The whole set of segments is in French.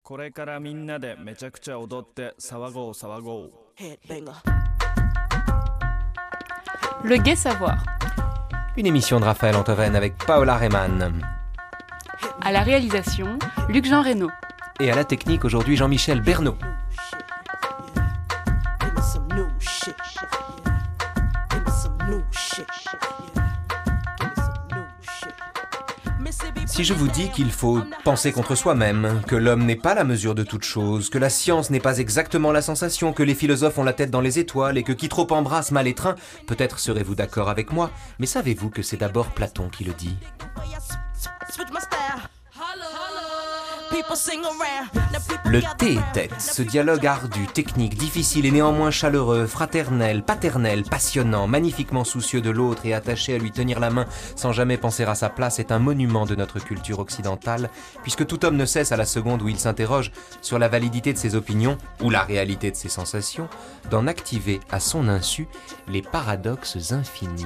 これからみんなでめちゃくちゃ踊って騒ごう騒ごう。 Le Gai Savoir. Une émission de Raphaël Antoven avec Paola Rehmann. À la réalisation, Luc-Jean Reynaud. Et à la technique aujourd'hui, Jean-Michel Bernot. Si je vous dis qu'il faut penser contre soi-même, que l'homme n'est pas la mesure de toute chose, que la science n'est pas exactement la sensation, que les philosophes ont la tête dans les étoiles et que qui trop embrasse mal étreint, peut-être serez-vous d'accord avec moi, mais savez-vous que c'est d'abord Platon qui le dit ? Le thé-tête, ce dialogue ardu, technique, difficile et néanmoins chaleureux, fraternel, paternel, passionnant, magnifiquement soucieux de l'autre et attaché à lui tenir la main sans jamais penser à sa place, est un monument de notre culture occidentale, puisque tout homme ne cesse à la seconde où il s'interroge sur la validité de ses opinions ou la réalité de ses sensations, d'en activer à son insu les paradoxes infinis.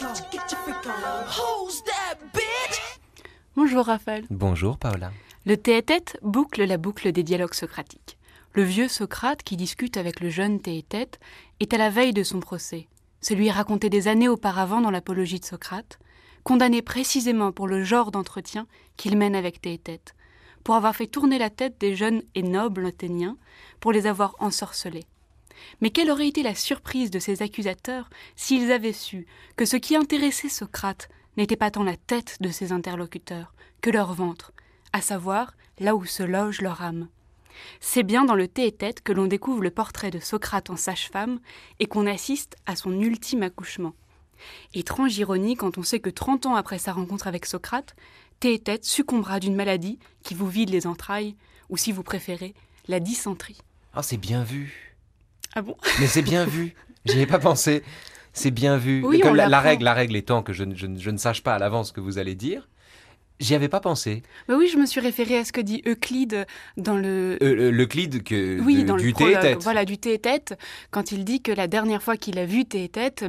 Bonjour Raphaël. Bonjour Paola. Le tête-à-tête boucle la boucle des dialogues socratiques. Le vieux Socrate qui discute avec le jeune tête-à-tête est à la veille de son procès. Celui raconté des années auparavant dans l'apologie de Socrate, condamné précisément pour le genre d'entretien qu'il mène avec tête-à-tête, pour avoir fait tourner la tête des jeunes et nobles Athéniens, pour les avoir ensorcelés. Mais quelle aurait été la surprise de ces accusateurs s'ils avaient su que ce qui intéressait Socrate n'était pas tant la tête de ses interlocuteurs que leur ventre, à savoir là où se loge leur âme. C'est bien dans le tête-à-tête que l'on découvre le portrait de Socrate en sage-femme et qu'on assiste à son ultime accouchement. Étrange ironie quand on sait que 30 ans après sa rencontre avec Socrate, tête-à-tête succombera d'une maladie qui vous vide les entrailles, ou si vous préférez, la dysenterie. Ah, c'est bien vu. Ah bon ? Mais c'est bien vu. J'y ai pas pensé. C'est bien vu. Oui, Comme on la règle étant que je ne sache pas à l'avance ce que vous allez dire. J'y avais pas pensé. Bah oui, je me suis référée à ce que dit Euclide dans le... L'Euclide dans du le prologue, thé-tête. Voilà, du thé-tête, quand il dit que la dernière fois qu'il a vu thé-tête,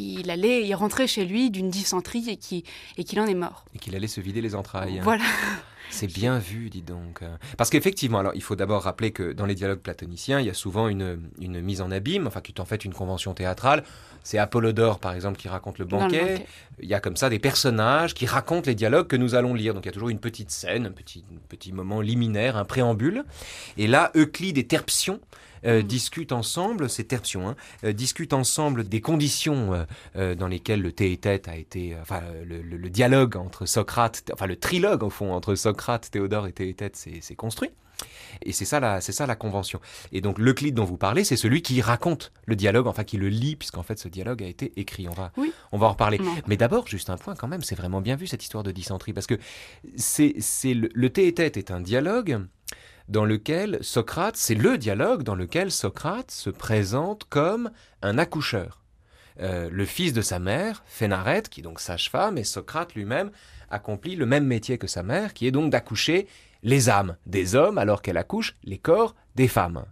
il rentrait chez lui d'une dysenterie et qu'il en est mort. Et qu'il allait se vider les entrailles. Voilà. C'est bien vu, dis donc. Parce qu'effectivement, alors il faut d'abord rappeler que dans les dialogues platoniciens, il y a souvent une mise en abîme, enfin qui est en fait une convention théâtrale. C'est Apollodore, par exemple, qui raconte le banquet. Il y a comme ça des personnages qui racontent les dialogues que nous allons lire. Donc il y a toujours une petite scène, un petit moment liminaire, un préambule. Et là, Euclide et Terpsion discutent ensemble, c'est Terpsion, discutent ensemble des conditions dans lesquelles le tête-à-tête a été, le dialogue entre Socrate, enfin le trilogue au fond entre Socrate, Théodore et tête-à-tête s'est construit. Et c'est ça la convention. Et donc l'Euclide dont vous parlez, c'est celui qui raconte le dialogue, enfin qui le lit, puisqu'en fait ce dialogue a été écrit. On va en reparler. Non. Mais d'abord, juste un point quand même, c'est vraiment bien vu cette histoire de dysenterie, parce que le tête-à-tête est un dialogue dans lequel Socrate, c'est le dialogue dans lequel Socrate se présente comme un accoucheur. Le fils de sa mère, Phénarète, qui est donc sage-femme, et Socrate lui-même accomplit le même métier que sa mère, qui est donc d'accoucher les âmes des hommes alors qu'elle accouche les corps des femmes.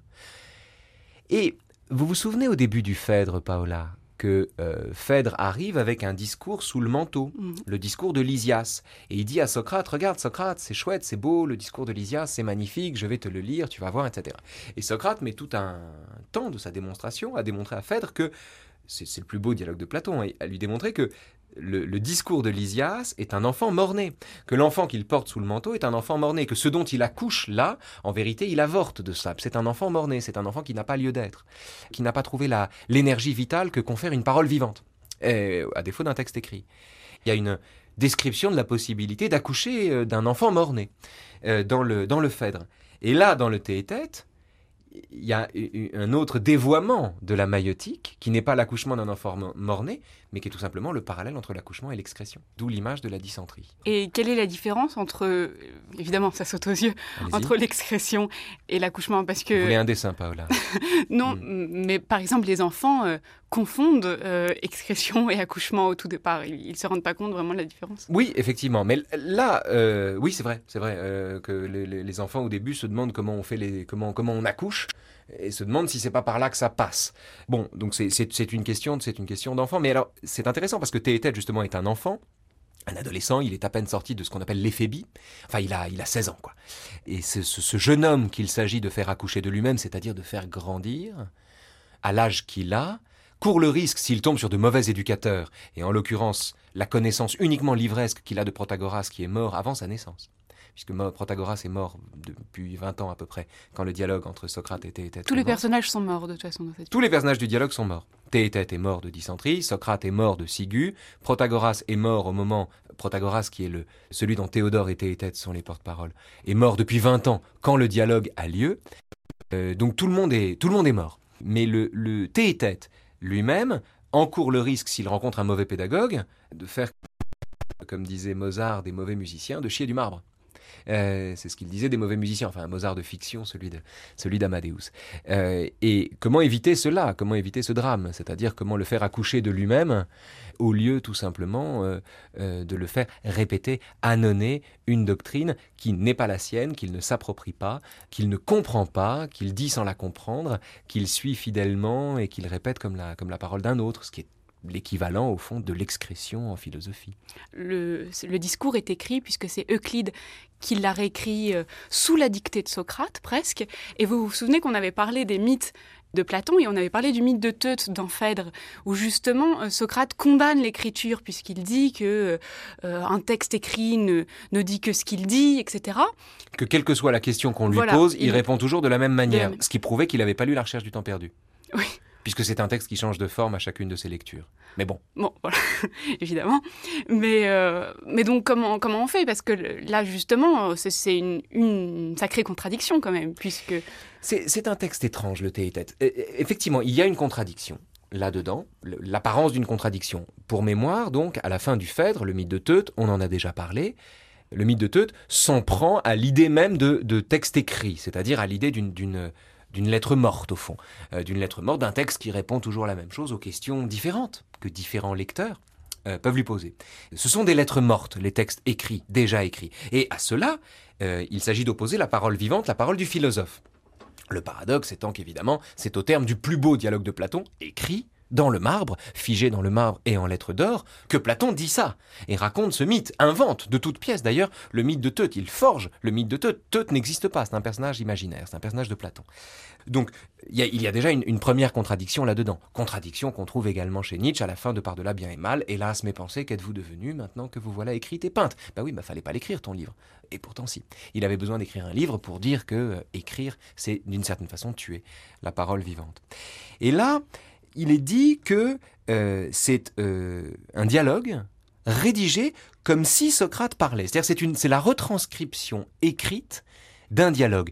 Et vous vous souvenez au début du Phèdre, Paola, que Phèdre arrive avec un discours sous le manteau, le discours de Lysias. Et il dit à Socrate, regarde Socrate, c'est chouette, c'est beau, le discours de Lysias, c'est magnifique, je vais te le lire, tu vas voir, etc. Et Socrate met tout un temps de sa démonstration à démontrer à Phèdre que c'est le plus beau dialogue de Platon, à lui démontrer que le discours de Lysias est un enfant mort-né, que l'enfant qu'il porte sous le manteau est un enfant mort-né, que ce dont il accouche là, en vérité, il avorte de ça. C'est un enfant mort-né, c'est un enfant qui n'a pas lieu d'être, qui n'a pas trouvé l'énergie vitale que confère une parole vivante, à défaut d'un texte écrit. Il y a une description de la possibilité d'accoucher d'un enfant mort-né dans le Phèdre. Et là, dans le tête-à-tête, il y a un autre dévoiement de la maïotique, qui n'est pas l'accouchement d'un enfant mort-né, mais qui est tout simplement le parallèle entre l'accouchement et l'excrétion. D'où l'image de la dysenterie. Et quelle est la différence entre, évidemment ça saute aux yeux, Allez-y. entre l'excrétion et l'accouchement, parce que... Vous voulez un dessin, Paola? Non, mais par exemple les enfants confondent excrétion et accouchement au tout départ. Ils ne se rendent pas compte vraiment de la différence. Oui, effectivement. Mais là, oui, c'est vrai que les enfants au début se demandent comment on fait comment on accouche et se demandent si c'est pas par là que ça passe. Bon, donc c'est une question d'enfant. Mais alors, c'est intéressant parce que tête-à-tête justement est un enfant. un adolescent, il est à peine sorti de ce qu'on appelle l'éphébie. Enfin, il a 16 ans, quoi. Et ce jeune homme qu'il s'agit de faire accoucher de lui-même, c'est-à-dire de faire grandir, à l'âge qu'il a, court le risque, s'il tombe sur de mauvais éducateurs, et en l'occurrence, la connaissance uniquement livresque qu'il a de Protagoras, qui est mort avant sa naissance, puisque Protagoras est mort depuis 20 ans à peu près, quand le dialogue entre Socrate et Théétète Tous les commence. personnages sont morts, de toute façon, dans cette Tous les personnages du dialogue sont morts. Théétète est mort de dysenterie, Socrate est mort de ciguë, Protagoras est mort au moment... Protagoras, qui est celui dont Théodore et Théétète sont les porte-paroles, est mort depuis 20 ans, quand le dialogue a lieu. Donc tout le monde est mort. Mais le Théétète lui-même encourt le risque, s'il rencontre un mauvais pédagogue, de faire, comme disait Mozart, des mauvais musiciens, de chier du marbre. C'est ce qu'il disait des mauvais musiciens, enfin un Mozart de fiction, celui d'Amadeus. Et comment éviter cela, comment éviter ce drame, c'est-à-dire comment le faire accoucher de lui-même, au lieu tout simplement de le faire répéter, annonner une doctrine qui n'est pas la sienne, qu'il ne s'approprie pas, qu'il ne comprend pas, qu'il dit sans la comprendre, qu'il suit fidèlement et qu'il répète comme la parole d'un autre, ce qui est l'équivalent au fond de l'excrétion en philosophie. Le discours est écrit, puisque c'est Euclide qui l'a réécrit sous la dictée de Socrate, presque. Et vous vous souvenez qu'on avait parlé des mythes de Platon et on avait parlé du mythe de Teute dans Phèdre, où justement Socrate condamne l'écriture, puisqu'il dit que un texte écrit ne dit que ce qu'il dit, etc. Que quelle que soit la question qu'on lui Voilà, pose, il répond toujours de la même manière, de... ce qui prouvait qu'il n'avait pas lu La Recherche du temps perdu. Oui. Puisque c'est un texte qui change de forme à chacune de ses lectures. Mais bon. Bon, voilà, évidemment. Mais donc, comment on fait? Parce que là, justement, c'est une sacrée contradiction quand même, puisque... C'est un texte étrange, le Théétète. Effectivement, il y a une contradiction là-dedans, l'apparence d'une contradiction. Pour mémoire, donc, à la fin du Phèdre, le mythe de Teute, on en a déjà parlé, le mythe de Teute s'en prend à l'idée même de texte écrit, c'est-à-dire à l'idée d'une lettre morte, au fond. D'une lettre morte, d'un texte qui répond toujours la même chose aux questions différentes que différents lecteurs peuvent lui poser. Ce sont des lettres mortes, les textes écrits, déjà écrits. Et à cela, il s'agit d'opposer la parole vivante, la parole du philosophe. Le paradoxe étant qu'évidemment, c'est au terme du plus beau dialogue de Platon, écrit dans le marbre, figé dans le marbre et en lettres d'or, que Platon dit ça, et raconte ce mythe, invente de toutes pièces d'ailleurs le mythe de Teute, il forge le mythe de Teute. Teute n'existe pas, c'est un personnage imaginaire, c'est un personnage de Platon. Donc il y a déjà une première contradiction là-dedans, contradiction qu'on trouve également chez Nietzsche à la fin de Par-delà bien et mal, hélas mes pensées, qu'êtes-vous devenu maintenant que vous voilà écrite et peinte? Bah oui, fallait pas l'écrire ton livre, et pourtant si. Il avait besoin d'écrire un livre pour dire que écrire, c'est d'une certaine façon tuer la parole vivante. Et là, il est dit que c'est un dialogue rédigé comme si Socrate parlait. C'est-à-dire c'est la retranscription écrite d'un dialogue.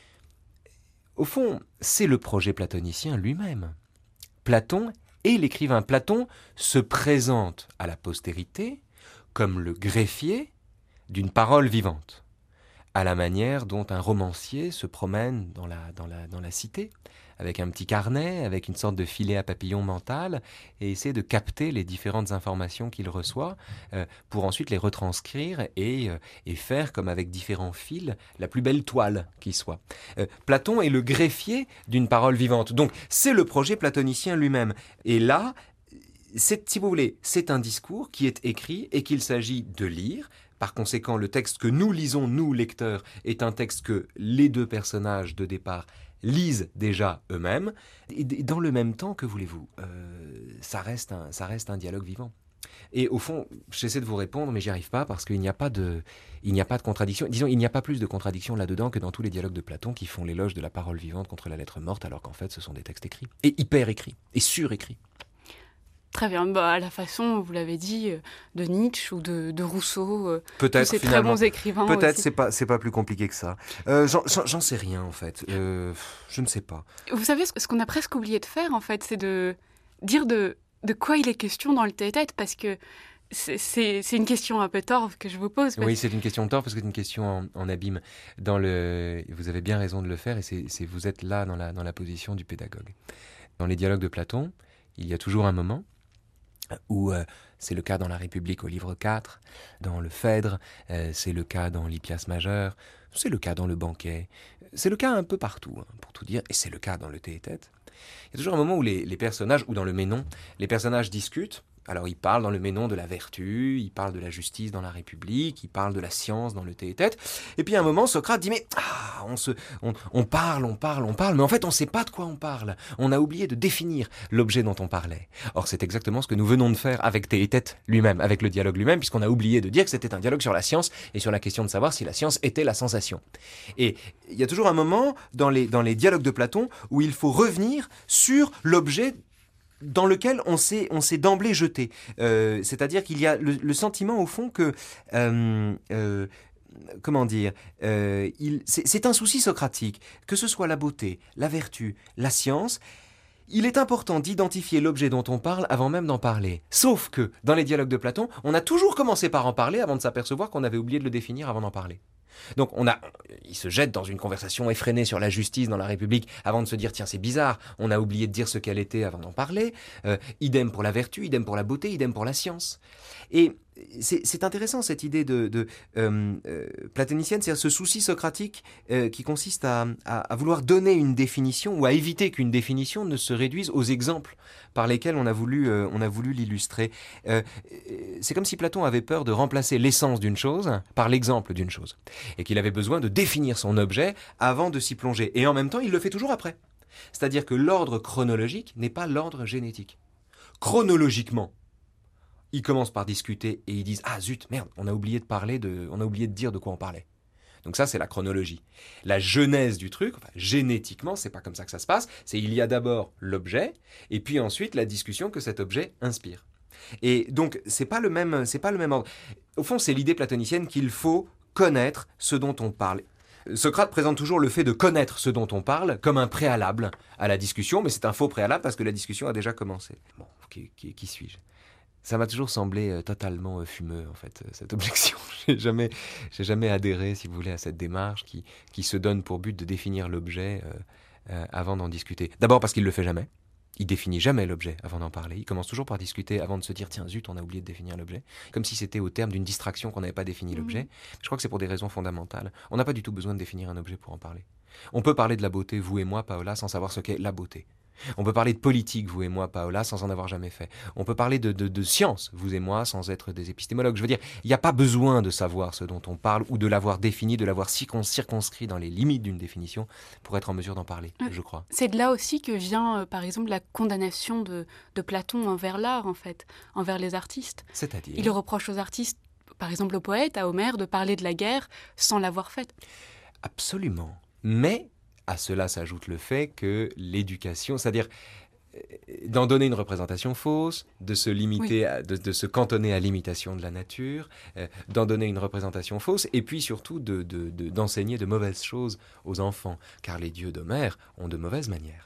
Au fond, c'est le projet platonicien lui-même. Platon est l'écrivain. Platon se présente à la postérité comme le greffier d'une parole vivante, à la manière dont un romancier se promène dans la cité, avec un petit carnet, avec une sorte de filet à papillon mental, et essaie de capter les différentes informations qu'il reçoit pour ensuite les retranscrire et faire, comme avec différents fils, la plus belle toile qui soit. Platon est le greffier d'une parole vivante. Donc, c'est le projet platonicien lui-même. Et là, si vous voulez, c'est un discours qui est écrit et qu'il s'agit de lire. Par conséquent, le texte que nous lisons, nous, lecteurs, est un texte que les deux personnages de départ lisent déjà eux-mêmes. Et dans le même temps, que voulez-vous, ça reste un dialogue vivant. Et au fond, j'essaie de vous répondre, mais j'y arrive pas parce qu'il n'y a pas de contradiction. Disons, il n'y a pas plus de contradiction là-dedans que dans tous les dialogues de Platon qui font l'éloge de la parole vivante contre la lettre morte, alors qu'en fait, ce sont des textes écrits. Et hyper écrits. Et surécrits. Très bien, à la façon, vous l'avez dit, de Nietzsche ou de Rousseau, peut-être, tous ces finalement, très bons écrivains. Peut-être, aussi. c'est pas plus compliqué que ça. J'en sais rien, en fait. Je ne sais pas. Vous savez, ce qu'on a presque oublié de faire, en fait, c'est de dire de quoi il est question dans le Théétète, parce que c'est une question un peu torve que je vous pose. Oui, c'est une question torve parce que c'est une question en abîme. Vous avez bien raison de le faire, et vous êtes là dans la position du pédagogue. Dans les dialogues de Platon, il y a toujours un moment où c'est le cas dans la République au livre 4, dans le Phèdre, c'est le cas dans l'Hippias majeur, c'est le cas dans le Banquet, c'est le cas un peu partout, pour tout dire, et c'est le cas dans le Théétète. Il y a toujours un moment où les personnages, ou dans le Ménon, les personnages discutent Alors il parle dans le Ménon de la vertu, il parle de la justice dans la République, il parle de la science dans le Théétète. Et puis à un moment, Socrate dit, mais on parle, mais en fait on ne sait pas de quoi on parle. On a oublié de définir l'objet dont on parlait. Or c'est exactement ce que nous venons de faire avec Théétète lui-même, avec le dialogue lui-même, puisqu'on a oublié de dire que c'était un dialogue sur la science et sur la question de savoir si la science était la sensation. Et il y a toujours un moment dans les dialogues de Platon où il faut revenir sur l'objet dans lequel on s'est d'emblée jeté. C'est-à-dire qu'il y a le sentiment au fond que... comment dire, c'est un souci socratique, que ce soit la beauté, la vertu, la science. Il est important d'identifier l'objet dont on parle avant même d'en parler. Sauf que, dans les dialogues de Platon, on a toujours commencé par en parler avant de s'apercevoir qu'on avait oublié de le définir avant d'en parler. Donc il se jette dans une conversation effrénée sur la justice dans la République avant de se dire tiens c'est bizarre, on a oublié de dire ce qu'elle était avant d'en parler. Idem pour la vertu, idem pour la beauté, idem pour la science. Et c'est intéressant cette idée platonicienne, c'est-à-dire ce souci socratique qui consiste à vouloir donner une définition ou à éviter qu'une définition ne se réduise aux exemples par lesquels on a voulu l'illustrer. C'est comme si Platon avait peur de remplacer l'essence d'une chose par l'exemple d'une chose, et qu'il avait besoin de définir son objet avant de s'y plonger. Et en même temps, il le fait toujours après. C'est-à-dire que l'ordre chronologique n'est pas l'ordre génétique. Chronologiquement, ils commencent par discuter et ils disent « Ah zut, merde, on a oublié de dire de quoi on parlait. » Donc ça, c'est la chronologie. La genèse du truc, génétiquement, c'est pas comme ça que ça se passe. C'est il y a d'abord l'objet, et puis ensuite la discussion que cet objet inspire. Et donc, c'est pas le même ordre. Au fond, c'est l'idée platonicienne qu'il faut connaître ce dont on parle. Socrate présente toujours le fait de connaître ce dont on parle comme un préalable à la discussion, mais c'est un faux préalable parce que la discussion a déjà commencé. Bon, qui suis-je ? Ça m'a toujours semblé totalement fumeux, en fait, cette objection. J'ai jamais adhéré, si vous voulez, à cette démarche qui se donne pour but de définir l'objet avant d'en discuter. D'abord parce qu'il ne le fait jamais. Il définit jamais l'objet avant d'en parler. Il commence toujours par discuter avant de se dire « Tiens, zut, on a oublié de définir l'objet ». Comme si c'était au terme d'une distraction qu'on n'avait pas défini l'objet. Je crois que c'est pour des raisons fondamentales. On n'a pas du tout besoin de définir un objet pour en parler. On peut parler de la beauté, vous et moi, Paola, sans savoir ce qu'est la beauté. On peut parler de politique, vous et moi, Paola, sans en avoir jamais fait. On peut parler de science, vous et moi, sans être des épistémologues. Je veux dire, il n'y a pas besoin de savoir ce dont on parle ou de l'avoir défini, de l'avoir circonscrit dans les limites d'une définition pour être en mesure d'en parler, je crois. C'est de là aussi que vient, par exemple, la condamnation de Platon envers l'art, en fait, envers les artistes. C'est-à-dire ? Il reproche aux artistes, par exemple au poète, à Homère, de parler de la guerre sans l'avoir faite. Absolument. Mais à cela s'ajoute le fait que l'éducation, c'est-à-dire d'en donner une représentation fausse, de se limiter, de se cantonner à l'imitation de la nature, d'en donner une représentation fausse, et puis surtout d'enseigner de mauvaises choses aux enfants, car les dieux d'Homère ont de mauvaises manières.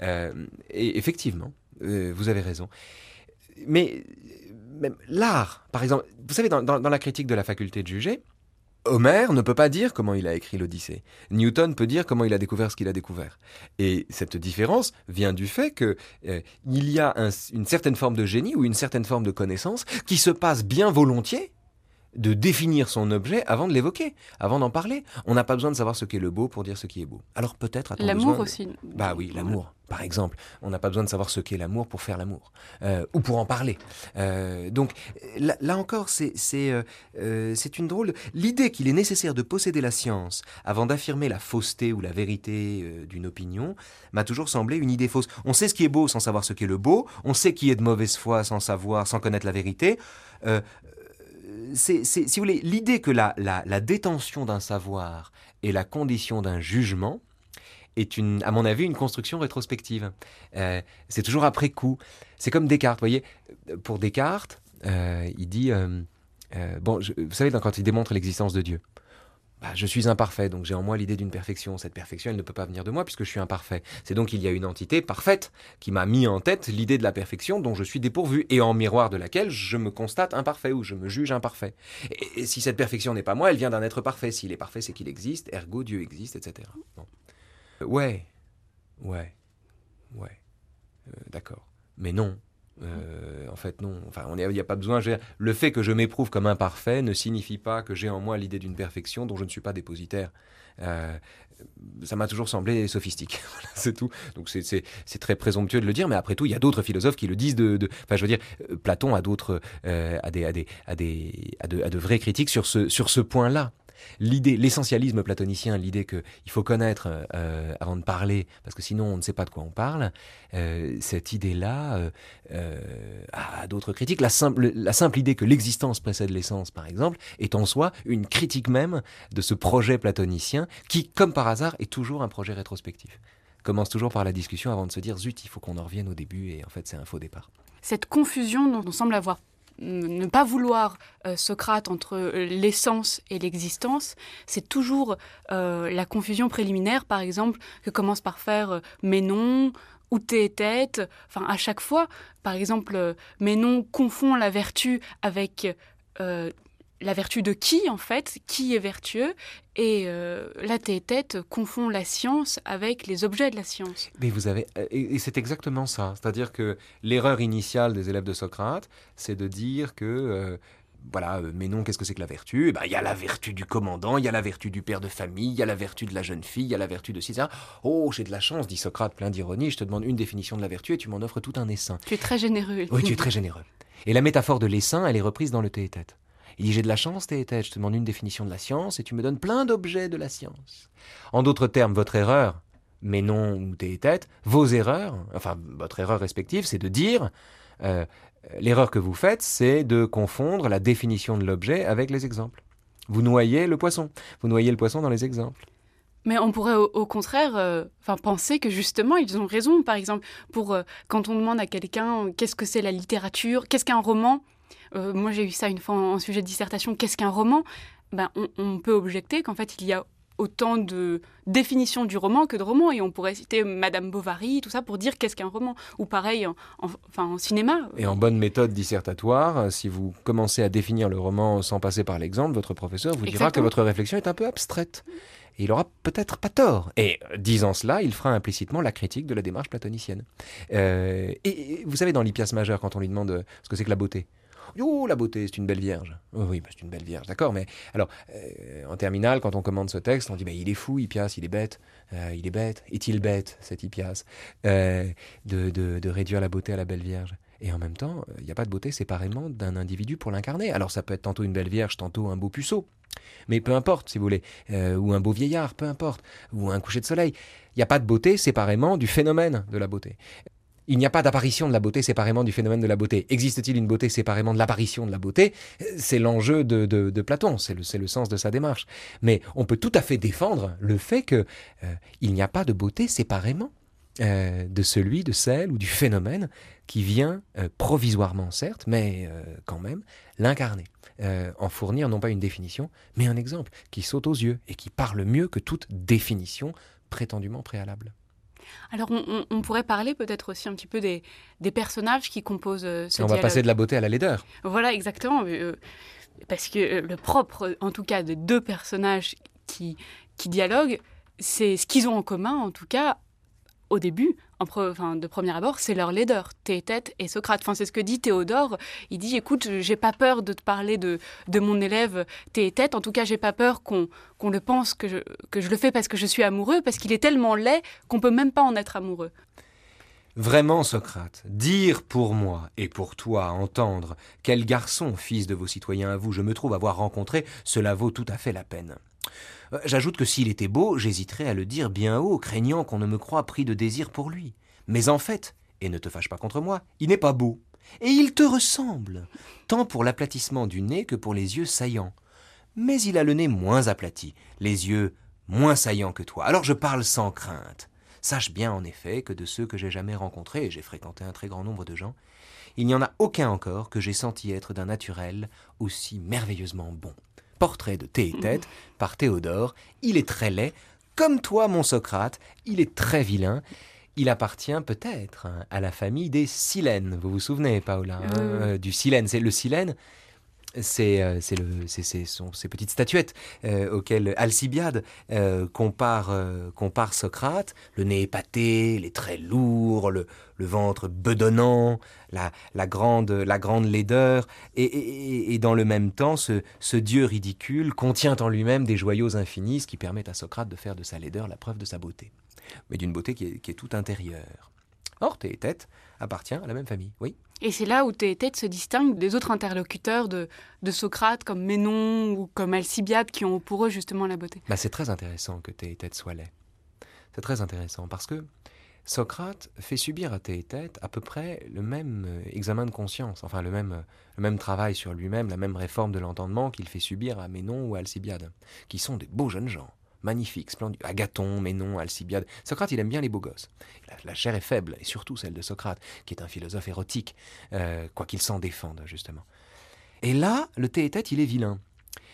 Et effectivement, vous avez raison. Mais même l'art, par exemple, vous savez, dans la critique de la faculté de juger, Homère ne peut pas dire comment il a écrit l'Odyssée. Newton peut dire comment il a découvert ce qu'il a découvert. Et cette différence vient du fait que il y a une certaine forme de génie ou une certaine forme de connaissance qui se passe bien volontiers de définir son objet avant de l'évoquer, avant d'en parler. On n'a pas besoin de savoir ce qu'est le beau pour dire ce qui est beau. Alors peut-être a-t-on l'amour besoin... aussi. Bah oui, l'amour, par exemple. On n'a pas besoin de savoir ce qu'est l'amour pour faire l'amour, ou pour en parler. Donc là encore, c'est une drôle... L'idée qu'il est nécessaire de posséder la science avant d'affirmer la fausseté ou la vérité d'une opinion m'a toujours semblé une idée fausse. On sait ce qui est beau sans savoir ce qu'est le beau, on sait qui est de mauvaise foi sans connaître la vérité. Si vous voulez, l'idée que la détention d'un savoir est la condition d'un jugement est, à mon avis, une construction rétrospective. C'est toujours après coup. C'est comme Descartes, vous voyez. Pour Descartes, il dit... vous savez, quand il démontre l'existence de Dieu, je suis imparfait, donc j'ai en moi l'idée d'une perfection. Cette perfection, elle ne peut pas venir de moi puisque je suis imparfait. C'est donc il y a une entité parfaite qui m'a mis en tête l'idée de la perfection dont je suis dépourvu et en miroir de laquelle je me constate imparfait ou je me juge imparfait. Et si cette perfection n'est pas moi, elle vient d'un être parfait. S'il est parfait, c'est qu'il existe, ergo Dieu existe, etc. Bon. Ouais, d'accord. Mais non. En fait, non. Enfin, il n'y a pas besoin. Le fait que je m'éprouve comme imparfait ne signifie pas que j'ai en moi l'idée d'une perfection dont je ne suis pas dépositaire. ça m'a toujours semblé sophistique. Voilà, c'est tout. Donc c'est très présomptueux de le dire, mais après tout, il y a d'autres philosophes qui le disent. Enfin, je veux dire, Platon a de vraies critiques sur ce point-là. L'essentialisme platonicien, l'idée qu'il faut connaître avant de parler, parce que sinon on ne sait pas de quoi on parle, cette idée-là a d'autres critiques. La simple idée que l'existence précède l'essence, par exemple, est en soi une critique même de ce projet platonicien qui, comme par hasard, est toujours un projet rétrospectif. Commence toujours par la discussion avant de se dire « zut, il faut qu'on en revienne au début » et en fait c'est un faux départ. Cette confusion dont on semble avoir ne pas vouloir Socrate entre l'essence et l'existence, c'est toujours la confusion préliminaire, par exemple, que commence par faire Ménon ou Théétète. Enfin, à chaque fois, par exemple, Ménon confond la vertu avec la vertu de qui, en fait, qui est vertueux, et la Théétète confond la science avec les objets de la science. Mais vous avez, et c'est exactement ça. C'est-à-dire que l'erreur initiale des élèves de Socrate, c'est de dire que, mais non, qu'est-ce que c'est que la vertu ? Eh ben, il y a la vertu du commandant, il y a la vertu du père de famille, il y a la vertu de la jeune fille, il y a la vertu de César. Oh, j'ai de la chance, dit Socrate, plein d'ironie, je te demande une définition de la vertu et tu m'en offres tout un essaim. Tu es très généreux. Oui, tu es très généreux. Et la métaphore de l'essaim, elle est reprise dans le Théétète. Il dit, j'ai de la chance, Théétète, je te demande une définition de la science et tu me donnes plein d'objets de la science. En d'autres termes, votre erreur, Ménon ou Théétète, vos erreurs, enfin votre erreur respective, c'est de dire, l'erreur que vous faites, c'est de confondre la définition de l'objet avec les exemples. Vous noyez le poisson dans les exemples. Mais on pourrait au contraire penser que justement, ils ont raison. Par exemple, quand on demande à quelqu'un qu'est-ce que c'est la littérature, qu'est-ce qu'un roman, moi j'ai eu ça une fois en sujet de dissertation, qu'est-ce qu'un roman ? On peut objecter qu'en fait il y a autant de définitions du roman que de romans, et on pourrait citer Madame Bovary, tout ça, pour dire qu'est-ce qu'un roman. Ou pareil en cinéma. Et en bonne méthode dissertatoire, si vous commencez à définir le roman sans passer par l'exemple, votre professeur vous dira que votre réflexion est un peu abstraite. Et il aura peut-être pas tort. Et disant cela, il fera implicitement la critique de la démarche platonicienne. Et vous savez, dans l'Hippias majeur, quand on lui demande ce que c'est que la beauté, oh, la beauté, c'est une belle vierge. Oh, oui, c'est une belle vierge, d'accord. Mais alors, en terminale, quand on commande ce texte, on dit il est fou, Hippias, il est bête. Il est bête. Est-il bête, cet Hippias, de réduire la beauté à la belle vierge ? Et en même temps, il n'y a pas de beauté séparément d'un individu pour l'incarner. Alors ça peut être tantôt une belle vierge, tantôt un beau puceau. Mais peu importe, si vous voulez. Ou un beau vieillard, peu importe. Ou un coucher de soleil. Il n'y a pas de beauté séparément du phénomène de la beauté. Il n'y a pas d'apparition de la beauté séparément du phénomène de la beauté. Existe-t-il une beauté séparément de l'apparition de la beauté ? C'est l'enjeu de Platon, c'est le sens de sa démarche. Mais on peut tout à fait défendre le fait qu'il n'y a pas de beauté séparément de celui, de celle ou du phénomène qui vient provisoirement, certes, mais quand même, l'incarner. En fournir non pas une définition, mais un exemple qui saute aux yeux et qui parle mieux que toute définition prétendument préalable. Alors, on pourrait parler peut-être aussi un petit peu des personnages qui composent ce dialogue. On va passer de la beauté à la laideur. Voilà, exactement. Parce que le propre, en tout cas, de deux personnages qui dialoguent, c'est ce qu'ils ont en commun, en tout cas, au début, de premier abord, c'est leur laideur, Théétète et Socrate. Enfin, c'est ce que dit Théodore. Il dit, écoute, j'ai pas peur de te parler de mon élève Théétète. En tout cas, j'ai pas peur qu'on le pense que je le fais parce que je suis amoureux, parce qu'il est tellement laid qu'on peut même pas en être amoureux. Vraiment, Socrate, dire pour moi et pour toi, entendre quel garçon, fils de vos citoyens à vous, je me trouve avoir rencontré, cela vaut tout à fait la peine. J'ajoute que s'il était beau, j'hésiterais à le dire bien haut, craignant qu'on ne me croie pris de désir pour lui. Mais en fait, et ne te fâche pas contre moi, il n'est pas beau. Et il te ressemble, tant pour l'aplatissement du nez que pour les yeux saillants. Mais il a le nez moins aplati, les yeux moins saillants que toi. Alors je parle sans crainte. Sache bien en effet que de ceux que j'ai jamais rencontrés, et j'ai fréquenté un très grand nombre de gens, il n'y en a aucun encore que j'ai senti être d'un naturel aussi merveilleusement bon. Portrait de Théétète par Théodore. Il est très laid, comme toi, mon Socrate. Il est très vilain. Il appartient peut-être à la famille des Silènes. Vous vous souvenez, Paola, du Silène. C'est le Silène. sont ces petites statuettes auxquelles Alcibiade compare Socrate, le nez épaté, les traits lourds, le ventre bedonnant, la grande laideur, et dans le même temps, ce dieu ridicule contient en lui-même des joyaux infinis, ce qui permet à Socrate de faire de sa laideur la preuve de sa beauté, mais d'une beauté qui est tout intérieure. Or, Théétète appartient à la même famille, oui. Et c'est là où Théétète se distingue des autres interlocuteurs de Socrate, comme Ménon ou comme Alcibiade, qui ont pour eux justement la beauté. C'est très intéressant que Théétète soit laid. C'est très intéressant parce que Socrate fait subir à Théétète à peu près le même examen de conscience, enfin le même travail sur lui-même, la même réforme de l'entendement qu'il fait subir à Ménon ou à Alcibiade, qui sont des beaux jeunes gens. Magnifique, splendide. Agathon, Ménon, Alcibiade. Socrate, il aime bien les beaux gosses. La chair est faible, et surtout celle de Socrate, qui est un philosophe érotique, quoiqu'il s'en défende, justement. Et là, le Théétète, il est vilain.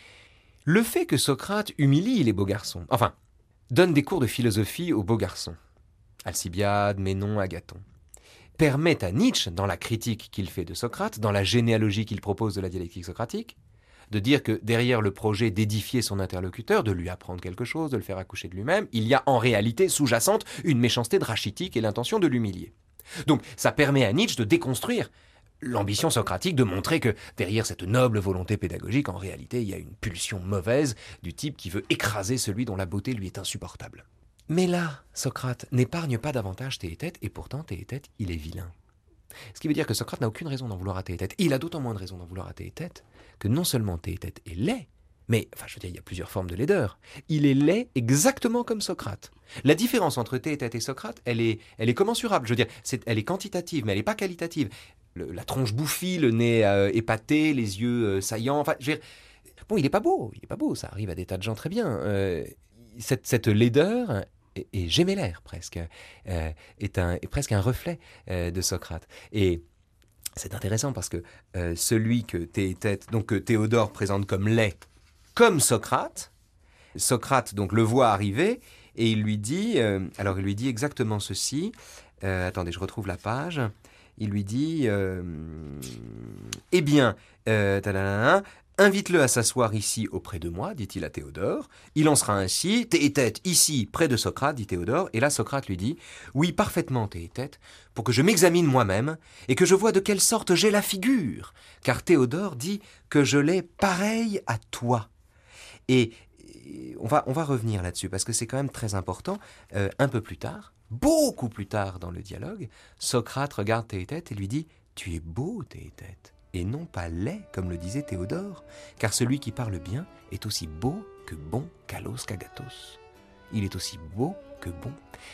Le fait que Socrate humilie les beaux garçons, enfin, donne des cours de philosophie aux beaux garçons, Alcibiade, Ménon, Agathon, permet à Nietzsche, dans la critique qu'il fait de Socrate, dans la généalogie qu'il propose de la dialectique socratique, de dire que derrière le projet d'édifier son interlocuteur, de lui apprendre quelque chose, de le faire accoucher de lui-même, il y a en réalité sous-jacente une méchanceté rachitique et l'intention de l'humilier. Donc ça permet à Nietzsche de déconstruire l'ambition socratique, de montrer que derrière cette noble volonté pédagogique, en réalité, il y a une pulsion mauvaise du type qui veut écraser celui dont la beauté lui est insupportable. Mais là, Socrate n'épargne pas davantage Théétète, et pourtant Théétète, il est vilain. Ce qui veut dire que Socrate n'a aucune raison d'en vouloir à Théétète. Il a d'autant moins de raison d'en vouloir à Théétète que non seulement Théétète est laid, mais, enfin, je veux dire, il y a plusieurs formes de laideur. Il est laid exactement comme Socrate. La différence entre Théétète et Socrate, elle est commensurable. Je veux dire, elle est quantitative, mais elle n'est pas qualitative. La tronche bouffie, le nez épaté, les yeux saillants. Enfin, je veux dire, bon, il n'est pas beau, ça arrive à des tas de gens très bien. Cette laideur est gémellaire presque, est presque un reflet de Socrate. Et c'est intéressant parce que celui que Théétète, donc que Théodore présente comme laid, comme Socrate donc le voit arriver et il lui dit exactement ceci. Attendez, je retrouve la page. Il lui dit eh bien, invite-le à s'asseoir ici auprès de moi, dit-il à Théodore. Il en sera ainsi, Théétète ici près de Socrate, dit Théodore. Et là, Socrate lui dit oui, parfaitement, Théétète, pour que je m'examine moi-même et que je vois de quelle sorte j'ai la figure. Car Théodore dit que je l'ai pareil à toi. Et on va revenir là-dessus parce que c'est quand même très important. Un peu plus tard, beaucoup plus tard dans le dialogue, Socrate regarde Théétète et lui dit « Tu es beau, Théétète, et non pas laid, comme le disait Théodore, car celui qui parle bien est aussi beau que bon kalos kagatos. Il est aussi beau que bon. »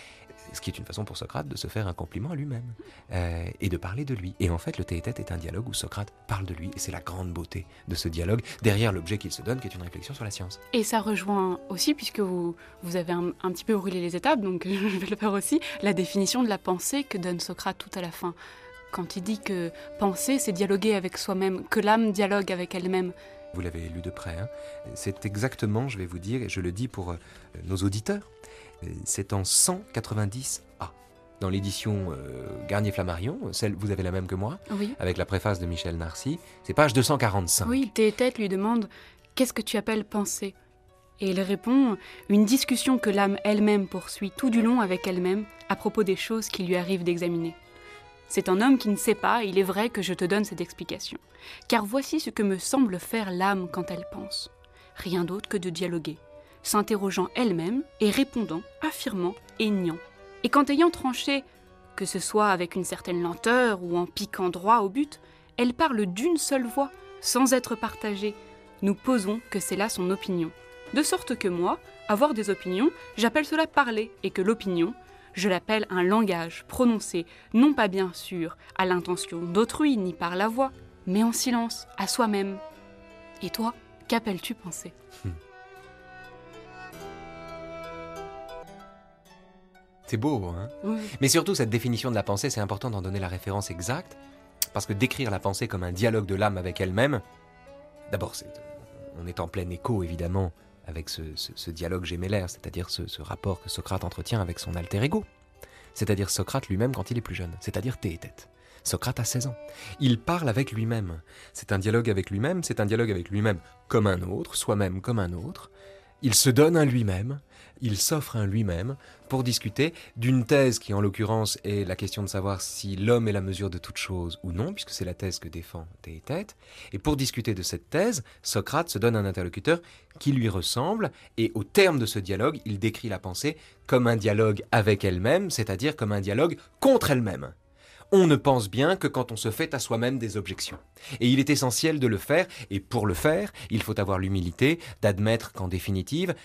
Ce qui est une façon pour Socrate de se faire un compliment à lui-même et de parler de lui. Et en fait, le Théétète est un dialogue où Socrate parle de lui. Et c'est la grande beauté de ce dialogue, derrière l'objet qu'il se donne, qui est une réflexion sur la science. Et ça rejoint aussi, puisque vous avez un petit peu brûlé les étapes, donc je vais le faire aussi, la définition de la pensée que donne Socrate tout à la fin. Quand il dit que penser, c'est dialoguer avec soi-même, que l'âme dialogue avec elle-même. Vous l'avez lu de près, hein. C'est exactement, je vais vous dire, et je le dis pour nos auditeurs, c'est en 190A. Dans l'édition Garnier-Flammarion, vous avez la même que moi, oui. Avec la préface de Michel Narcy, c'est page 245. Oui, Théétète lui demande « Qu'est-ce que tu appelles penser ?» Et il répond « Une discussion que l'âme elle-même poursuit tout du long avec elle-même à propos des choses qui lui arrivent d'examiner. C'est un homme qui ne sait pas, il est vrai que je te donne cette explication. Car voici ce que me semble faire l'âme quand elle pense. Rien d'autre que de dialoguer, s'interrogeant elle-même et répondant, affirmant et niant. Et quand ayant tranché, que ce soit avec une certaine lenteur ou en piquant droit au but, elle parle d'une seule voix, sans être partagée. Nous posons que c'est là son opinion. De sorte que moi, avoir des opinions, j'appelle cela parler, et que l'opinion, je l'appelle un langage prononcé, non pas bien sûr à l'intention d'autrui ni par la voix, mais en silence, à soi-même. Et toi, qu'appelles-tu penser ? C'est beau, hein ? Oui. Mais surtout, cette définition de la pensée, c'est important d'en donner la référence exacte, parce que décrire la pensée comme un dialogue de l'âme avec elle-même, d'abord, on est en plein écho, évidemment, avec ce dialogue gémellaire, c'est-à-dire ce rapport que Socrate entretient avec son alter ego, c'est-à-dire Socrate lui-même quand il est plus jeune, c'est-à-dire Théétète. Socrate a 16 ans. Il parle avec lui-même. C'est un dialogue avec lui-même, c'est un dialogue avec lui-même comme un autre, soi-même comme un autre. Il se donne un lui-même, il s'offre un lui-même pour discuter d'une thèse qui, en l'occurrence, est la question de savoir si l'homme est la mesure de toute chose ou non, puisque c'est la thèse que défend Théétète. Et pour discuter de cette thèse, Socrate se donne un interlocuteur qui lui ressemble, et au terme de ce dialogue, il décrit la pensée comme un dialogue avec elle-même, c'est-à-dire comme un dialogue contre elle-même. On ne pense bien que quand on se fait à soi-même des objections. Et il est essentiel de le faire, et pour le faire, il faut avoir l'humilité d'admettre qu'en définitive,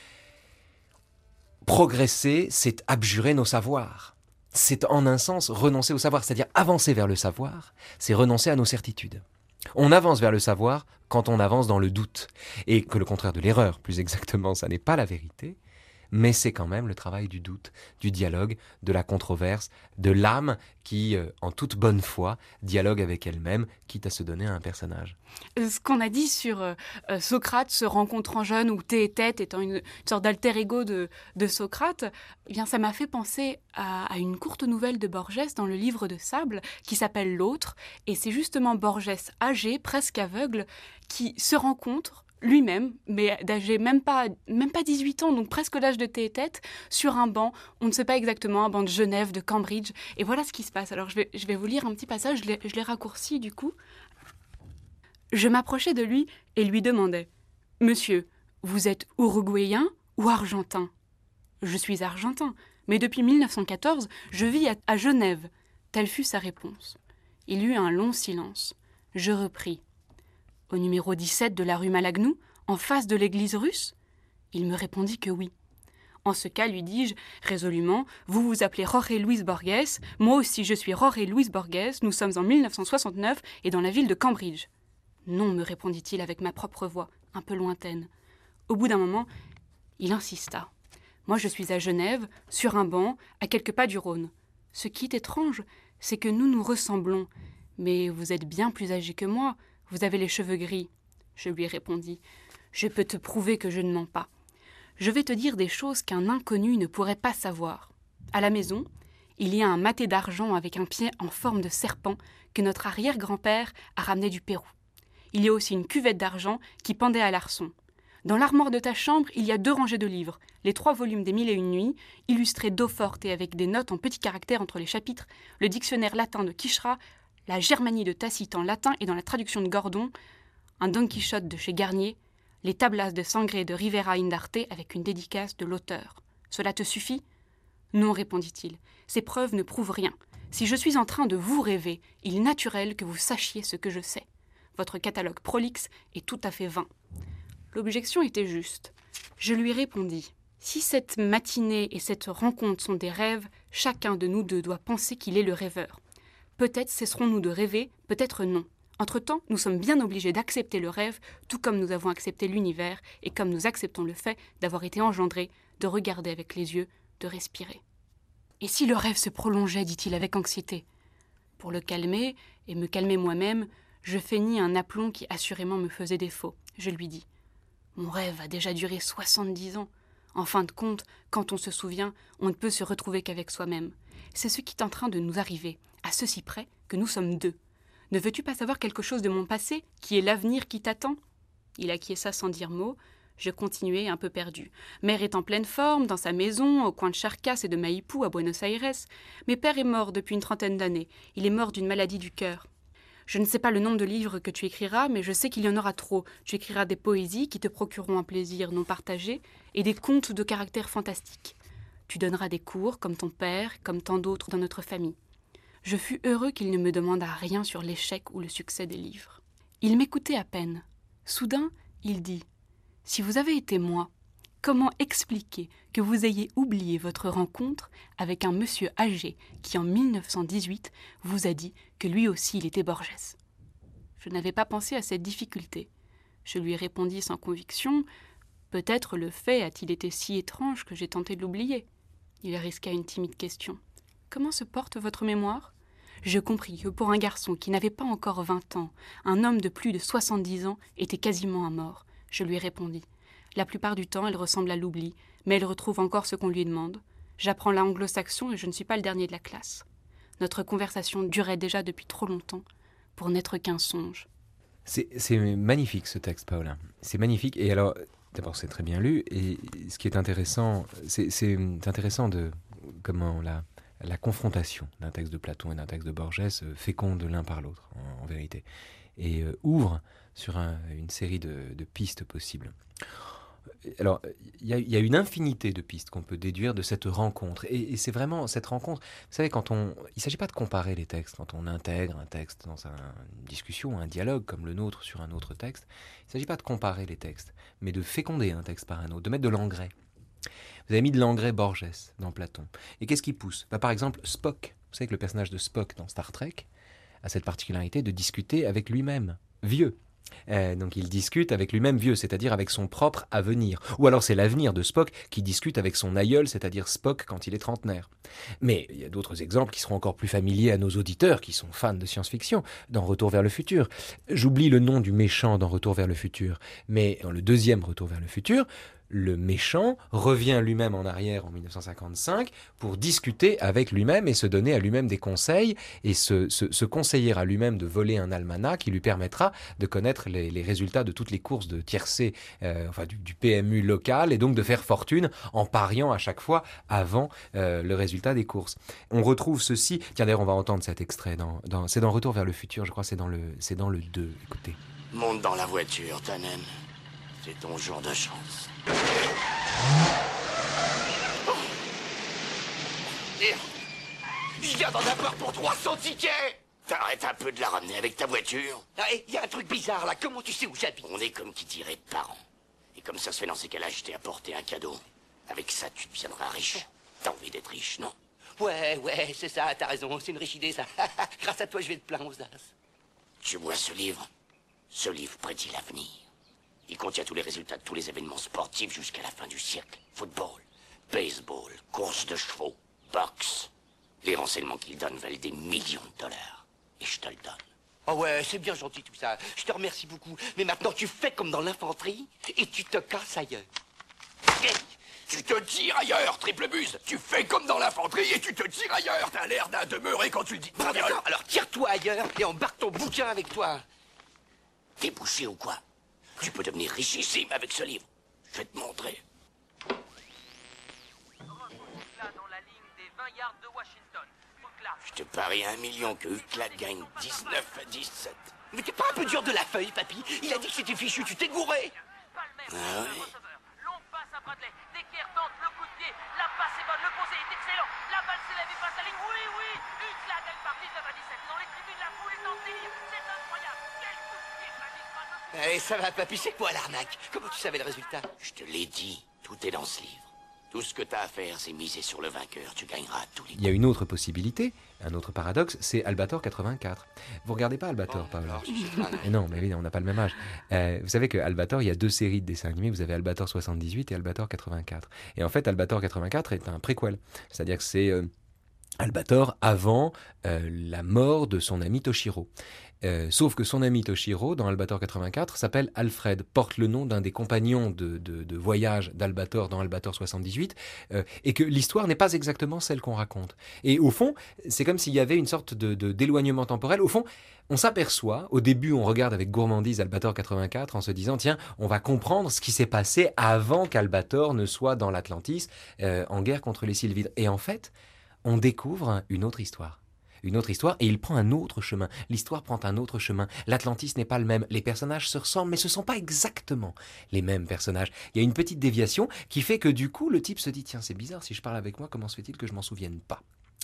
progresser, c'est abjurer nos savoirs. C'est en un sens renoncer au savoir, c'est-à-dire avancer vers le savoir, c'est renoncer à nos certitudes. On avance vers le savoir quand on avance dans le doute, et que le contraire de l'erreur, plus exactement, ça n'est pas la vérité, mais c'est quand même le travail du doute, du dialogue, de la controverse, de l'âme qui, en toute bonne foi, dialogue avec elle-même, quitte à se donner à un personnage. Ce qu'on a dit sur Socrate se rencontrant jeune ou Théétète étant une sorte d'alter ego de Socrate, eh bien ça m'a fait penser à une courte nouvelle de Borges dans le livre de Sable qui s'appelle L'autre, et c'est justement Borges âgé, presque aveugle, qui se rencontre lui-même, mais d'âge même pas 18 ans, donc presque l'âge de Théétète, sur un banc, on ne sait pas exactement, un banc de Genève, de Cambridge, et voilà ce qui se passe. Alors je vais vous lire un petit passage, je l'ai raccourci du coup. Je m'approchais de lui et lui demandais « Monsieur, vous êtes uruguayen ou argentin ?»« Je suis argentin, mais depuis 1914, je vis à Genève. » Telle fut sa réponse. Il y eut un long silence. Je repris. « Au numéro 17 de la rue Malagnou, en face de l'église russe ?» Il me répondit que oui. « En ce cas, lui dis-je résolument, vous vous appelez Jorge Luis Borges, moi aussi je suis Jorge Luis Borges, nous sommes en 1969 et dans la ville de Cambridge. » « Non, me répondit-il avec ma propre voix, un peu lointaine. Au bout d'un moment, il insista. Moi, je suis à Genève, sur un banc, à quelques pas du Rhône. Ce qui est étrange, c'est que nous nous ressemblons. Mais vous êtes bien plus âgé que moi, vous avez les cheveux gris. Je lui répondis. Je peux te prouver que je ne mens pas. Je vais te dire des choses qu'un inconnu ne pourrait pas savoir. À la maison, il y a un maté d'argent avec un pied en forme de serpent que notre arrière-grand-père a ramené du Pérou. Il y a aussi une cuvette d'argent qui pendait à l'arçon. Dans l'armoire de ta chambre, il y a 2 rangées de livres, les 3 volumes des 1001 nuits, illustrés d'eau forte et avec des notes en petits caractères entre les chapitres, le dictionnaire latin de Quichera, la Germanie de Tacite en latin et dans la traduction de Gordon, un Don Quichotte de chez Garnier, les tablas de Sangré de Rivera Indarte avec une dédicace de l'auteur. Cela te suffit ? Non, répondit-il. Ces preuves ne prouvent rien. Si je suis en train de vous rêver, il est naturel que vous sachiez ce que je sais. Votre catalogue prolixe est tout à fait vain. L'objection était juste. Je lui répondis. Si cette matinée et cette rencontre sont des rêves, chacun de nous deux doit penser qu'il est le rêveur. Peut-être cesserons-nous de rêver, peut-être non. Entre-temps, nous sommes bien obligés d'accepter le rêve, tout comme nous avons accepté l'univers et comme nous acceptons le fait d'avoir été engendrés, de regarder avec les yeux, de respirer. Et si le rêve se prolongeait, dit-il avec anxiété. Pour le calmer et me calmer moi-même, je feignis un aplomb qui assurément me faisait défaut. Je lui dis « Mon rêve a déjà duré 70 ans. En fin de compte, quand on se souvient, on ne peut se retrouver qu'avec soi-même. C'est ce qui est en train de nous arriver, à ceci près que nous sommes 2. Ne veux-tu pas savoir quelque chose de mon passé, qui est l'avenir qui t'attend ?» Il acquiesça sans dire mot. Je continuai un peu perdu. Mère est en pleine forme, dans sa maison, au coin de Charcas et de Maipú, à Buenos Aires. Mais père est mort depuis une trentaine d'années. Il est mort d'une maladie du cœur. Je ne sais pas le nombre de livres que tu écriras, mais je sais qu'il y en aura trop. Tu écriras des poésies qui te procureront un plaisir non partagé et des contes de caractère fantastique. Tu donneras des cours, comme ton père, comme tant d'autres dans notre famille. Je fus heureux qu'il ne me demandât rien sur l'échec ou le succès des livres. Il m'écoutait à peine. Soudain, il dit « Si vous avez été moi, comment expliquer que vous ayez oublié votre rencontre avec un monsieur âgé qui, en 1918, vous a dit que lui aussi il était Borges ?» Je n'avais pas pensé à cette difficulté. Je lui répondis sans conviction « Peut-être le fait a-t-il été si étrange que j'ai tenté de l'oublier. » Il risqua une timide question. « Comment se porte votre mémoire ?» Je compris que pour un garçon qui n'avait pas encore 20 ans, un homme de plus de 70 ans était quasiment un mort. Je lui répondis. La plupart du temps, elle ressemble à l'oubli, mais elle retrouve encore ce qu'on lui demande. J'apprends l'anglo-saxon et je ne suis pas le dernier de la classe. Notre conversation durait déjà depuis trop longtemps pour n'être qu'un songe. C'est magnifique ce texte, Paola. C'est magnifique. Et alors, d'abord, c'est très bien lu. Et ce qui est intéressant, c'est intéressant de comment la confrontation d'un texte de Platon et d'un texte de Borges féconde l'un par l'autre, en vérité, et ouvre sur une série de pistes possibles. Alors, il y a une infinité de pistes qu'on peut déduire de cette rencontre. Et c'est vraiment cette rencontre. Vous savez, il ne s'agit pas de comparer les textes. Quand on intègre un texte dans une discussion, un dialogue comme le nôtre sur un autre texte, il ne s'agit pas de comparer les textes, mais de féconder un texte par un autre, de mettre de l'engrais. Vous avez mis de l'engrais Borges dans Platon. Et qu'est-ce qui pousse ? Par exemple, Spock. Vous savez que le personnage de Spock dans Star Trek a cette particularité de discuter avec lui-même, vieux. Donc il discute avec lui-même vieux, c'est-à-dire avec son propre avenir. Ou alors c'est l'avenir de Spock qui discute avec son aïeul, c'est-à-dire Spock quand il est trentenaire. Mais il y a d'autres exemples qui seront encore plus familiers à nos auditeurs qui sont fans de science-fiction, dans Retour vers le futur. J'oublie le nom du méchant dans Retour vers le futur, mais dans le deuxième Retour vers le futur, le méchant revient lui-même en arrière en 1955 pour discuter avec lui-même et se donner à lui-même des conseils et se conseiller à lui-même de voler un almanach qui lui permettra de connaître les résultats de toutes les courses de tiercé, du PMU local, et donc de faire fortune en pariant à chaque fois avant le résultat des courses. On retrouve ceci, tiens d'ailleurs on va entendre cet extrait, c'est dans Retour vers le futur, je crois c'est dans le 2, écoutez. Monte dans la voiture, Tannen. C'est ton jour de chance. Merde. Je viens d'en avoir pour 300 tickets. T'arrêtes un peu de la ramener avec ta voiture. Ah, il y a un truc bizarre là, comment tu sais où j'habite? On est comme qui dirait de parents. Et comme ça se fait dans ces cas-là, je t'ai apporté un cadeau. Avec ça, tu deviendras riche. T'as envie d'être riche, non? Ouais, c'est ça, t'as raison, c'est une riche idée ça. Grâce à toi, je vais te plaindre aux as. Tu vois ce livre? Ce livre prédit l'avenir. Il contient tous les résultats de tous les événements sportifs jusqu'à la fin du siècle. Football, baseball, course de chevaux, boxe. Les renseignements qu'il donne valent des millions de dollars. Et je te le donne. Oh ouais, c'est bien gentil tout ça. Je te remercie beaucoup. Mais maintenant, tu fais comme dans l'infanterie et tu te casses ailleurs. Hey, tu te tires ailleurs, triple buse. Tu fais comme dans l'infanterie et tu te tires ailleurs. T'as l'air d'un demeuré quand tu le dis. Bon, d'accord, alors tire-toi ailleurs et embarque ton bouquin avec toi. T'es bouché ou quoi? Tu peux devenir richissime avec ce livre. Je vais te montrer. Je te parie 1 million que Hucklat gagne 19-17. Mais t'es pas un peu dur de la feuille, papy? Il a dit que c'était fichu, tu t'es gouré. Ah ouais? Longue passe à Bradley. Decker tente le coup de pied. La passe est bonne, le posé est excellent. La balle s'élève et passe la ligne. Oui, Hucklat gagne par 19-17. Dans les tribunes, la foule est en délire. C'est incroyable. Quel coup de pied magistral. Allez, ça va, papy, c'est quoi l'arnaque? Comment tu savais le résultat? Je te l'ai dit, tout est dans ce livre. Tout ce que t'as à faire, c'est miser sur le vainqueur. Tu gagneras à tous les coups. Il y a une autre possibilité, un autre paradoxe, c'est Albator 84. Vous regardez pas Albator, Paola? Et non, mais oui, on n'a pas le même âge. Vous savez que Albator, il y a 2 séries de dessins animés. Vous avez Albator 78 et Albator 84. Et en fait, Albator 84 est un préquel. C'est-à-dire que c'est Albator avant la mort de son ami Toshiro. Sauf que son ami Toshiro, dans Albator 84, s'appelle Alfred, porte le nom d'un des compagnons de voyage d'Albator dans Albator 78, et que l'histoire n'est pas exactement celle qu'on raconte. Et au fond, c'est comme s'il y avait une sorte d'éloignement temporel. Au fond, on s'aperçoit, au début on regarde avec gourmandise Albator 84 en se disant, tiens, on va comprendre ce qui s'est passé avant qu'Albator ne soit dans l'Atlantis, en guerre contre les Sylvides. Et en fait, on découvre une autre histoire. Une autre histoire, et il prend un autre chemin. L'histoire prend un autre chemin. L'Atlantis n'est pas le même. Les personnages se ressemblent, mais ce ne sont pas exactement les mêmes personnages. Il y a une petite déviation qui fait que du coup, le type se dit, tiens, c'est bizarre, si je parle avec moi, comment se fait-il que je m'en souvienne pas?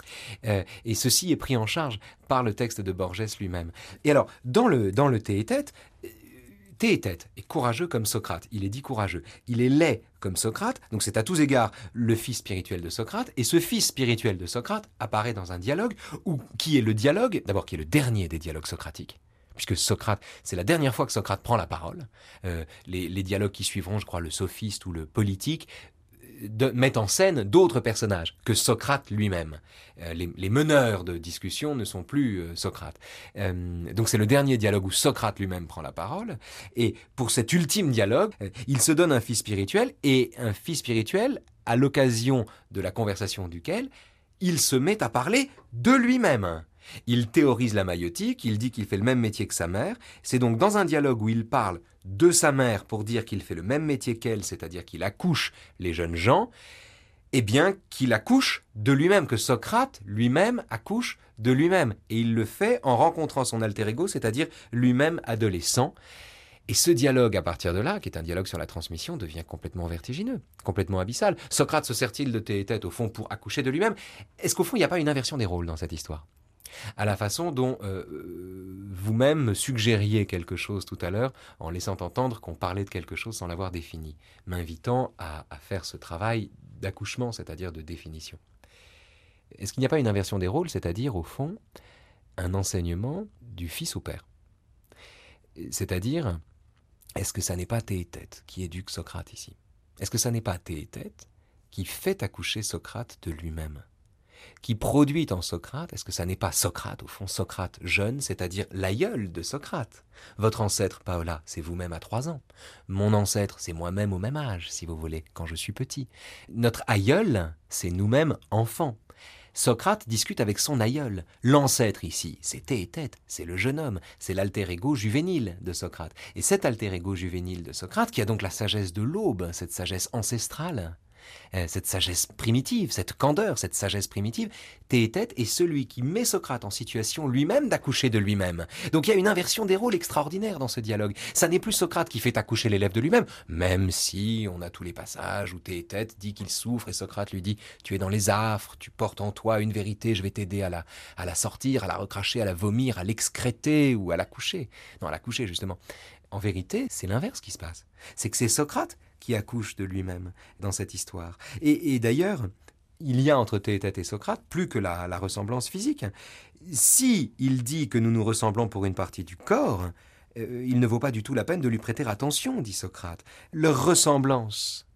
Et ceci est pris en charge par le texte de Borges lui-même. Et alors, dans le Théétète, Théétète est courageux comme Socrate, il est dit courageux. Il est laid comme Socrate, donc c'est à tous égards le fils spirituel de Socrate, et ce fils spirituel de Socrate apparaît dans un dialogue, qui est le dialogue, d'abord qui est le dernier des dialogues socratiques, puisque Socrate, c'est la dernière fois que Socrate prend la parole. Les dialogues qui suivront, je crois, le sophiste ou le politique, mettent en scène d'autres personnages que Socrate lui-même. Les meneurs de discussion ne sont plus Socrate. Donc c'est le dernier dialogue où Socrate lui-même prend la parole. Et pour cet ultime dialogue, il se donne un fils spirituel, et un fils spirituel à l'occasion de la conversation duquel il se met à parler de lui-même. Il théorise la maïotique, il dit qu'il fait le même métier que sa mère. C'est donc dans un dialogue où il parle de sa mère pour dire qu'il fait le même métier qu'elle, c'est-à-dire qu'il accouche les jeunes gens, eh bien qu'il accouche de lui-même, que Socrate lui-même accouche de lui-même. Et il le fait en rencontrant son alter ego, c'est-à-dire lui-même adolescent. Et ce dialogue, à partir de là, qui est un dialogue sur la transmission, devient complètement vertigineux, complètement abyssal. Socrate se sert-il de Théétète, au fond, pour accoucher de lui-même? Est-ce qu'au fond, il n'y a pas une inversion des rôles dans cette histoire? À la façon dont vous-même me suggériez quelque chose tout à l'heure, en laissant entendre qu'on parlait de quelque chose sans l'avoir défini, m'invitant à faire ce travail d'accouchement, c'est-à-dire de définition. Est-ce qu'il n'y a pas une inversion des rôles, c'est-à-dire, au fond, un enseignement du fils au père? C'est-à-dire, est-ce que ça n'est pas Théétète qui éduque Socrate ici? Est-ce que ça n'est pas Théétète qui fait accoucher Socrate de lui-même? Qui produit en Socrate, est-ce que ça n'est pas Socrate, au fond, Socrate jeune, c'est-à-dire l'aïeul de Socrate? Votre ancêtre, Paola, c'est vous-même à 3 ans. Mon ancêtre, c'est moi-même au même âge, si vous voulez, quand je suis petit. Notre aïeul, c'est nous-mêmes enfants. Socrate discute avec son aïeul. L'ancêtre ici, c'est Théétète, c'est le jeune homme, c'est l'alter ego juvénile de Socrate. Et cet alter ego juvénile de Socrate, qui a donc la sagesse de l'aube, cette sagesse ancestrale, cette sagesse primitive, cette candeur, cette sagesse primitive, Théétète est celui qui met Socrate en situation lui-même d'accoucher de lui-même. Donc il y a une inversion des rôles extraordinaire dans ce dialogue. Ça n'est plus Socrate qui fait accoucher l'élève de lui-même, même si on a tous les passages où Théétète dit qu'il souffre et Socrate lui dit « Tu es dans les affres, tu portes en toi une vérité, je vais t'aider à la sortir, à la recracher, à la vomir, à l'excréter ou à la coucher. » Non, à la coucher justement. En vérité, c'est l'inverse qui se passe. C'est que c'est Socrate qui accouche de lui-même dans cette histoire. Et d'ailleurs, il y a entre Théétète et Socrate plus que la ressemblance physique. Si il dit que nous nous ressemblons pour une partie du corps, il ne vaut pas du tout la peine de lui prêter attention, dit Socrate. Leur ressemblance,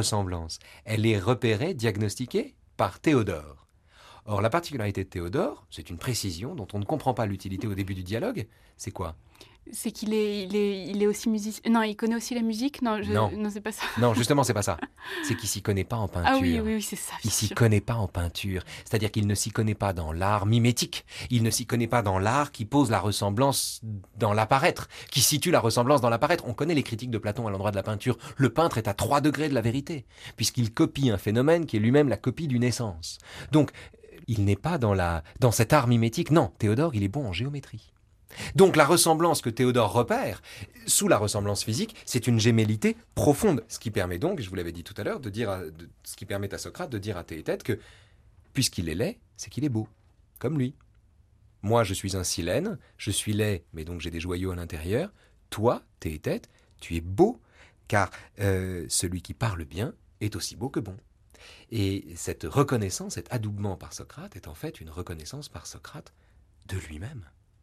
elle est repérée, diagnostiquée par Théodore. Or, la particularité de Théodore, c'est une précision dont on ne comprend pas l'utilité au début du dialogue, c'est quoi ? C'est qu'il est aussi musicien. Non, il connaît aussi la musique. Non, c'est pas ça. Non, justement, c'est pas ça. C'est qu'il s'y connaît pas en peinture. Ah oui, c'est ça. Il s'y connaît pas en peinture. C'est-à-dire qu'il ne s'y connaît pas dans l'art mimétique. Il ne s'y connaît pas dans l'art qui pose la ressemblance dans l'apparaître, qui situe la ressemblance dans l'apparaître. On connaît les critiques de Platon à l'endroit de la peinture. Le peintre est à 3 degrés de la vérité, puisqu'il copie un phénomène qui est lui-même la copie d'une essence. Donc, il n'est pas dans cet art mimétique. Non, Théodore, il est bon en géométrie. Donc la ressemblance que Théodore repère, sous la ressemblance physique, c'est une gémellité profonde. Ce qui permet donc, je vous l'avais dit tout à l'heure, ce qui permet à Socrate de dire à Théétète que, puisqu'il est laid, c'est qu'il est beau, comme lui. Moi, je suis un silène, je suis laid, mais donc j'ai des joyaux à l'intérieur. Toi, Théétète, tu es beau, car celui qui parle bien est aussi beau que bon. Et cette reconnaissance, cet adoubement par Socrate est en fait une reconnaissance par Socrate de lui-même.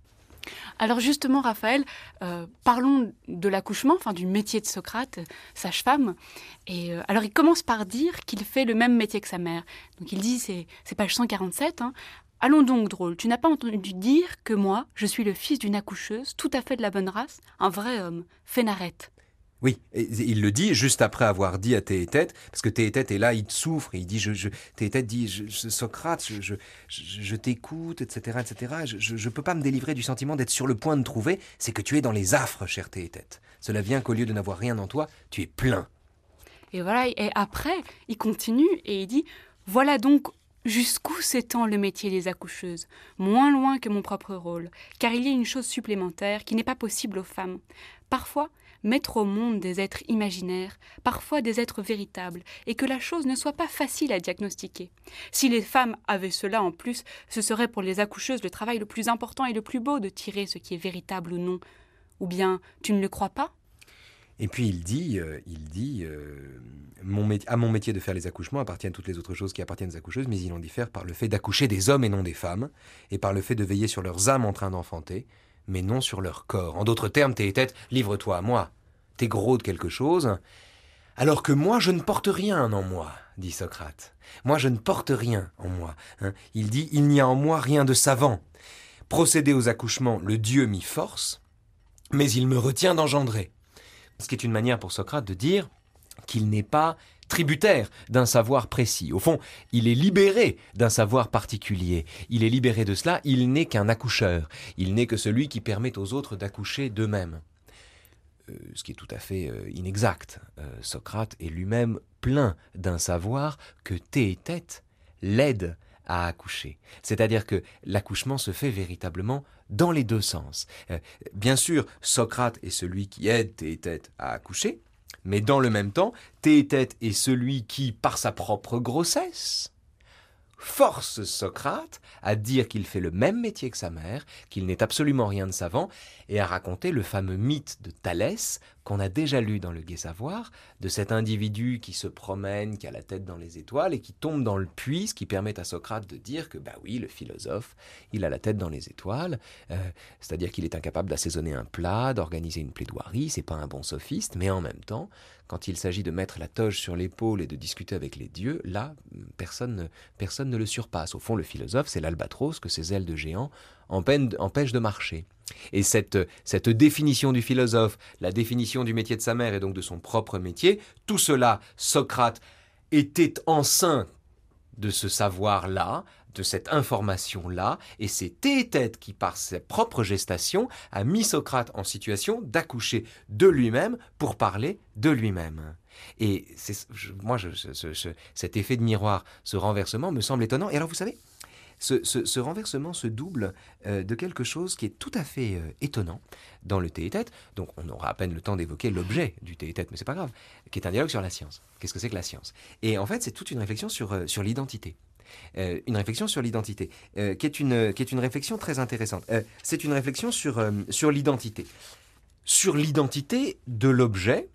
Alors justement, Raphaël, parlons de l'accouchement, enfin du métier de Socrate, sage-femme. Et alors il commence par dire qu'il fait le même métier que sa mère. Donc il dit, c'est page 147, Allons donc, drôle, tu n'as pas entendu dire que moi, je suis le fils d'une accoucheuse, tout à fait de la bonne race, un vrai homme, Phénarète. Oui, et il le dit juste après avoir dit à Théétète, parce que Théétète est là, il souffre, et il dit, Théétète dit, Socrate, je t'écoute, etc., etc., je peux pas me délivrer du sentiment d'être sur le point de trouver, c'est que tu es dans les affres, chère Théétète. Cela vient qu'au lieu de n'avoir rien en toi, tu es plein. Et voilà, et après, il continue, et il dit, voilà donc jusqu'où s'étend le métier des accoucheuses, moins loin que mon propre rôle, car il y a une chose supplémentaire qui n'est pas possible aux femmes. Parfois, mettre au monde des êtres imaginaires, parfois des êtres véritables, et que la chose ne soit pas facile à diagnostiquer. Si les femmes avaient cela en plus, ce serait pour les accoucheuses le travail le plus important et le plus beau de tirer ce qui est véritable ou non. Ou bien, tu ne le crois pas ? Et puis il dit à mon métier de faire les accouchements appartiennent toutes les autres choses qui appartiennent aux accoucheuses, mais il en diffère par le fait d'accoucher des hommes et non des femmes, et par le fait de veiller sur leurs âmes en train d'enfanter, mais non sur leur corps. En d'autres termes, Théétète, livre-toi à moi. T'es gros de quelque chose, alors que moi, je ne porte rien en moi, dit Socrate. Moi, je ne porte rien en moi. Il dit, il n'y a en moi rien de savant. Procéder aux accouchements, le Dieu m'y force, mais il me retient d'engendrer. Ce qui est une manière pour Socrate de dire qu'il n'est pas tributaire d'un savoir précis. Au fond, il est libéré d'un savoir particulier. Il est libéré de cela, il n'est qu'un accoucheur. Il n'est que celui qui permet aux autres d'accoucher d'eux-mêmes. Ce qui est tout à fait inexact. Socrate est lui-même plein d'un savoir que Théétète l'aide à accoucher. C'est-à-dire que l'accouchement se fait véritablement dans les deux sens. Bien sûr, Socrate est celui qui aide Théétète à accoucher, mais dans le même temps, Théétète est celui qui, par sa propre grossesse, force Socrate à dire qu'il fait le même métier que sa mère, qu'il n'est absolument rien de savant, et à raconter le fameux mythe de Thalès qu'on a déjà lu dans le Gai Savoir, de cet individu qui se promène, qui a la tête dans les étoiles et qui tombe dans le puits, ce qui permet à Socrate de dire que, bah oui, le philosophe, il a la tête dans les étoiles, c'est-à-dire qu'il est incapable d'assaisonner un plat, d'organiser une plaidoirie, c'est pas un bon sophiste, mais en même temps, quand il s'agit de mettre la toge sur l'épaule et de discuter avec les dieux, là, personne ne le surpasse. Au fond, le philosophe, c'est l'albatros que ses ailes de géant empêchent de marcher. Et cette définition du philosophe, la définition du métier de sa mère et donc de son propre métier, tout cela, Socrate était enceint de ce savoir-là, de cette information-là, et c'est Théétète qui, par sa propre gestation, a mis Socrate en situation d'accoucher de lui-même pour parler de lui-même. Et cet effet de miroir, ce renversement me semble étonnant. Et alors vous savez, ce renversement se double de quelque chose qui est tout à fait étonnant dans le Théétète. Donc on aura à peine le temps d'évoquer l'objet du Théétète, mais c'est pas grave, qui est un dialogue sur la science. Qu'est-ce que c'est que la science? Et en fait, c'est toute une réflexion sur l'identité. Une réflexion sur l'identité, qui est une réflexion très intéressante. C'est une réflexion sur l'identité. Sur l'identité de l'objet,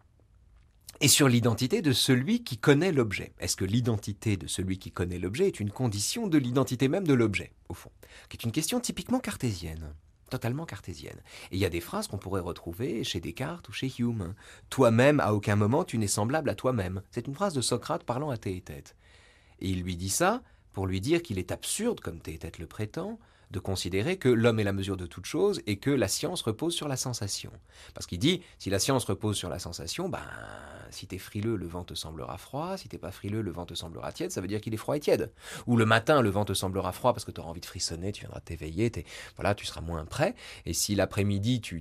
et sur l'identité de celui qui connaît l'objet. Est-ce que l'identité de celui qui connaît l'objet est une condition de l'identité même de l'objet, au fond? Qui est une question typiquement cartésienne, totalement cartésienne. Et il y a des phrases qu'on pourrait retrouver chez Descartes ou chez Hume. « Toi-même, à aucun moment, tu n'es semblable à toi-même ». C'est une phrase de Socrate parlant à Théétète. Et il lui dit ça pour lui dire qu'il est absurde, comme Théétète le prétend, de considérer que l'homme est la mesure de toute chose et que la science repose sur la sensation. Parce qu'il dit, si la science repose sur la sensation, si t'es frileux, le vent te semblera froid, si t'es pas frileux, le vent te semblera tiède, ça veut dire qu'il est froid et tiède. Ou le matin, le vent te semblera froid parce que tu auras envie de frissonner, tu viendras t'éveiller, tu seras moins prêt. Et si l'après-midi, tu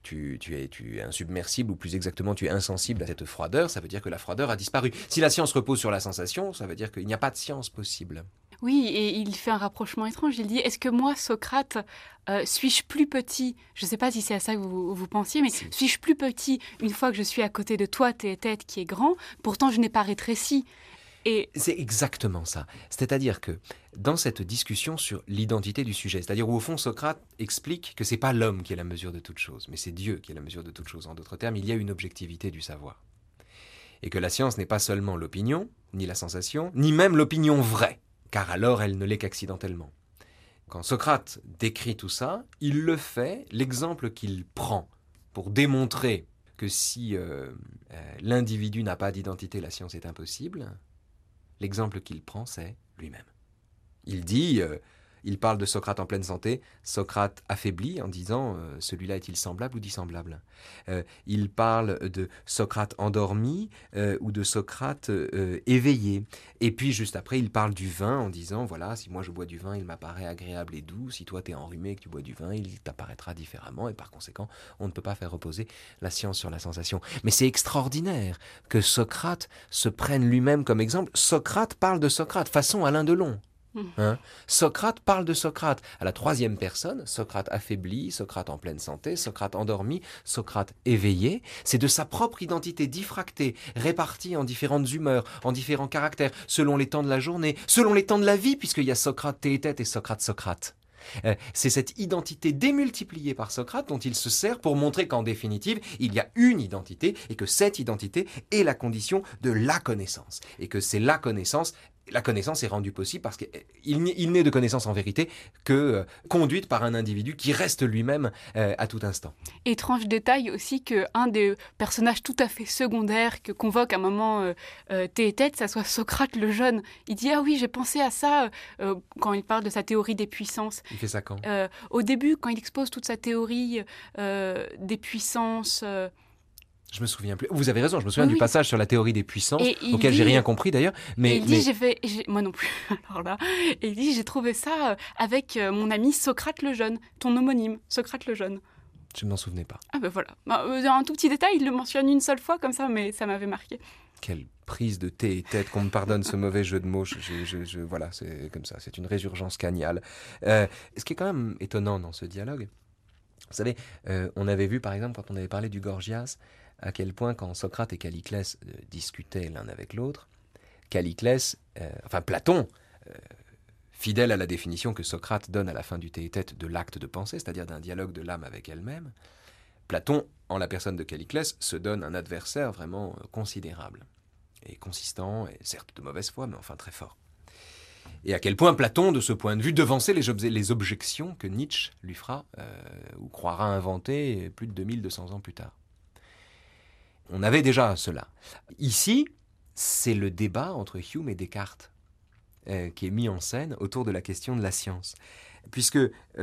es insubmersible, ou plus exactement, tu es insensible à cette froideur, ça veut dire que la froideur a disparu. Si la science repose sur la sensation, ça veut dire qu'il n'y a pas de science possible. Oui, et il fait un rapprochement étrange. Il dit, est-ce que moi, Socrate, suis-je plus petit? Je ne sais pas si c'est à ça que vous pensiez, mais suis-je plus petit une fois que je suis à côté de toi, Théétète, qui est grand? Pourtant, je n'ai pas rétréci. Et c'est exactement ça. C'est-à-dire que dans cette discussion sur l'identité du sujet, c'est-à-dire où au fond Socrate explique que c'est pas l'homme qui est la mesure de toute chose, mais c'est Dieu qui est la mesure de toute chose. En d'autres termes, il y a une objectivité du savoir. Et que la science n'est pas seulement l'opinion, ni la sensation, ni même l'opinion vraie, car alors elle ne l'est qu'accidentellement. Quand Socrate décrit tout ça, il le fait, l'exemple qu'il prend pour démontrer que si l'individu n'a pas d'identité, la science est impossible, l'exemple qu'il prend, c'est lui-même. Il dit, il parle de Socrate en pleine santé, Socrate affaibli en disant celui-là est-il semblable ou dissemblable. Il parle de Socrate endormi ou de Socrate éveillé. Et puis juste après, il parle du vin en disant voilà, si moi je bois du vin, il m'apparaît agréable et doux. Si toi t'es enrhumé et que tu bois du vin, il t'apparaîtra différemment. Et par conséquent, on ne peut pas faire reposer la science sur la sensation. Mais c'est extraordinaire que Socrate se prenne lui-même comme exemple. Socrate parle de Socrate, façon Alain Delon. Socrate parle de Socrate à la troisième personne, Socrate affaibli, Socrate en pleine santé, Socrate endormi, Socrate éveillé. C'est de sa propre identité diffractée, répartie en différentes humeurs, en différents caractères, selon les temps de la journée, selon les temps de la vie, puisqu'il y a Socrate Théétète et Socrate Socrate. C'est cette identité démultipliée par Socrate dont il se sert pour montrer qu'en définitive, il y a une identité et que cette identité est la condition de la connaissance. Et que c'est la connaissance est rendue possible parce qu'il n'est de connaissance en vérité que conduite par un individu qui reste lui-même à tout instant. étrange détail aussi qu'un des personnages tout à fait secondaires que convoque à un moment Théétète, ça soit Socrate le jeune. Il dit « Ah oui, j'ai pensé à ça quand il parle de sa théorie des puissances. » Il fait ça quand? Au début, quand il expose toute sa théorie des puissances... Je me souviens plus. Vous avez raison, je me souviens Oui, du oui. passage sur la théorie des puissances, Et il auquel dit- j'ai rien compris d'ailleurs. Mais, Et il dit, mais- moi non plus, alors là, et il dit, j'ai trouvé ça avec mon ami Socrate le Jeune, ton homonyme, Socrate le Jeune. je ne m'en souvenais pas. Ah ben voilà, un tout petit détail, il le mentionne une seule fois comme ça, mais ça m'avait marqué. Quelle prise de thé et tête, qu'on me pardonne ce mauvais jeu de mots. Voilà, c'est comme ça, c'est une résurgence cagnale. Ce qui est quand même étonnant dans ce dialogue, vous savez, on avait vu par exemple, quand on avait parlé du Gorgias, à quel point quand Socrate et Calliclès discutaient l'un avec l'autre, Platon, fidèle à la définition que Socrate donne à la fin du Théétète de l'acte de pensée, c'est-à-dire d'un dialogue de l'âme avec elle-même, Platon, en la personne de Calliclès, se donne un adversaire vraiment considérable et consistant, et certes de mauvaise foi, mais enfin très fort. Et à quel point Platon, de ce point de vue, devançait les objections que Nietzsche lui fera ou croira inventer plus de 2200 ans plus tard. On avait déjà cela. Ici, c'est le débat entre Hume et Descartes qui est mis en scène autour de la question de la science. Puisque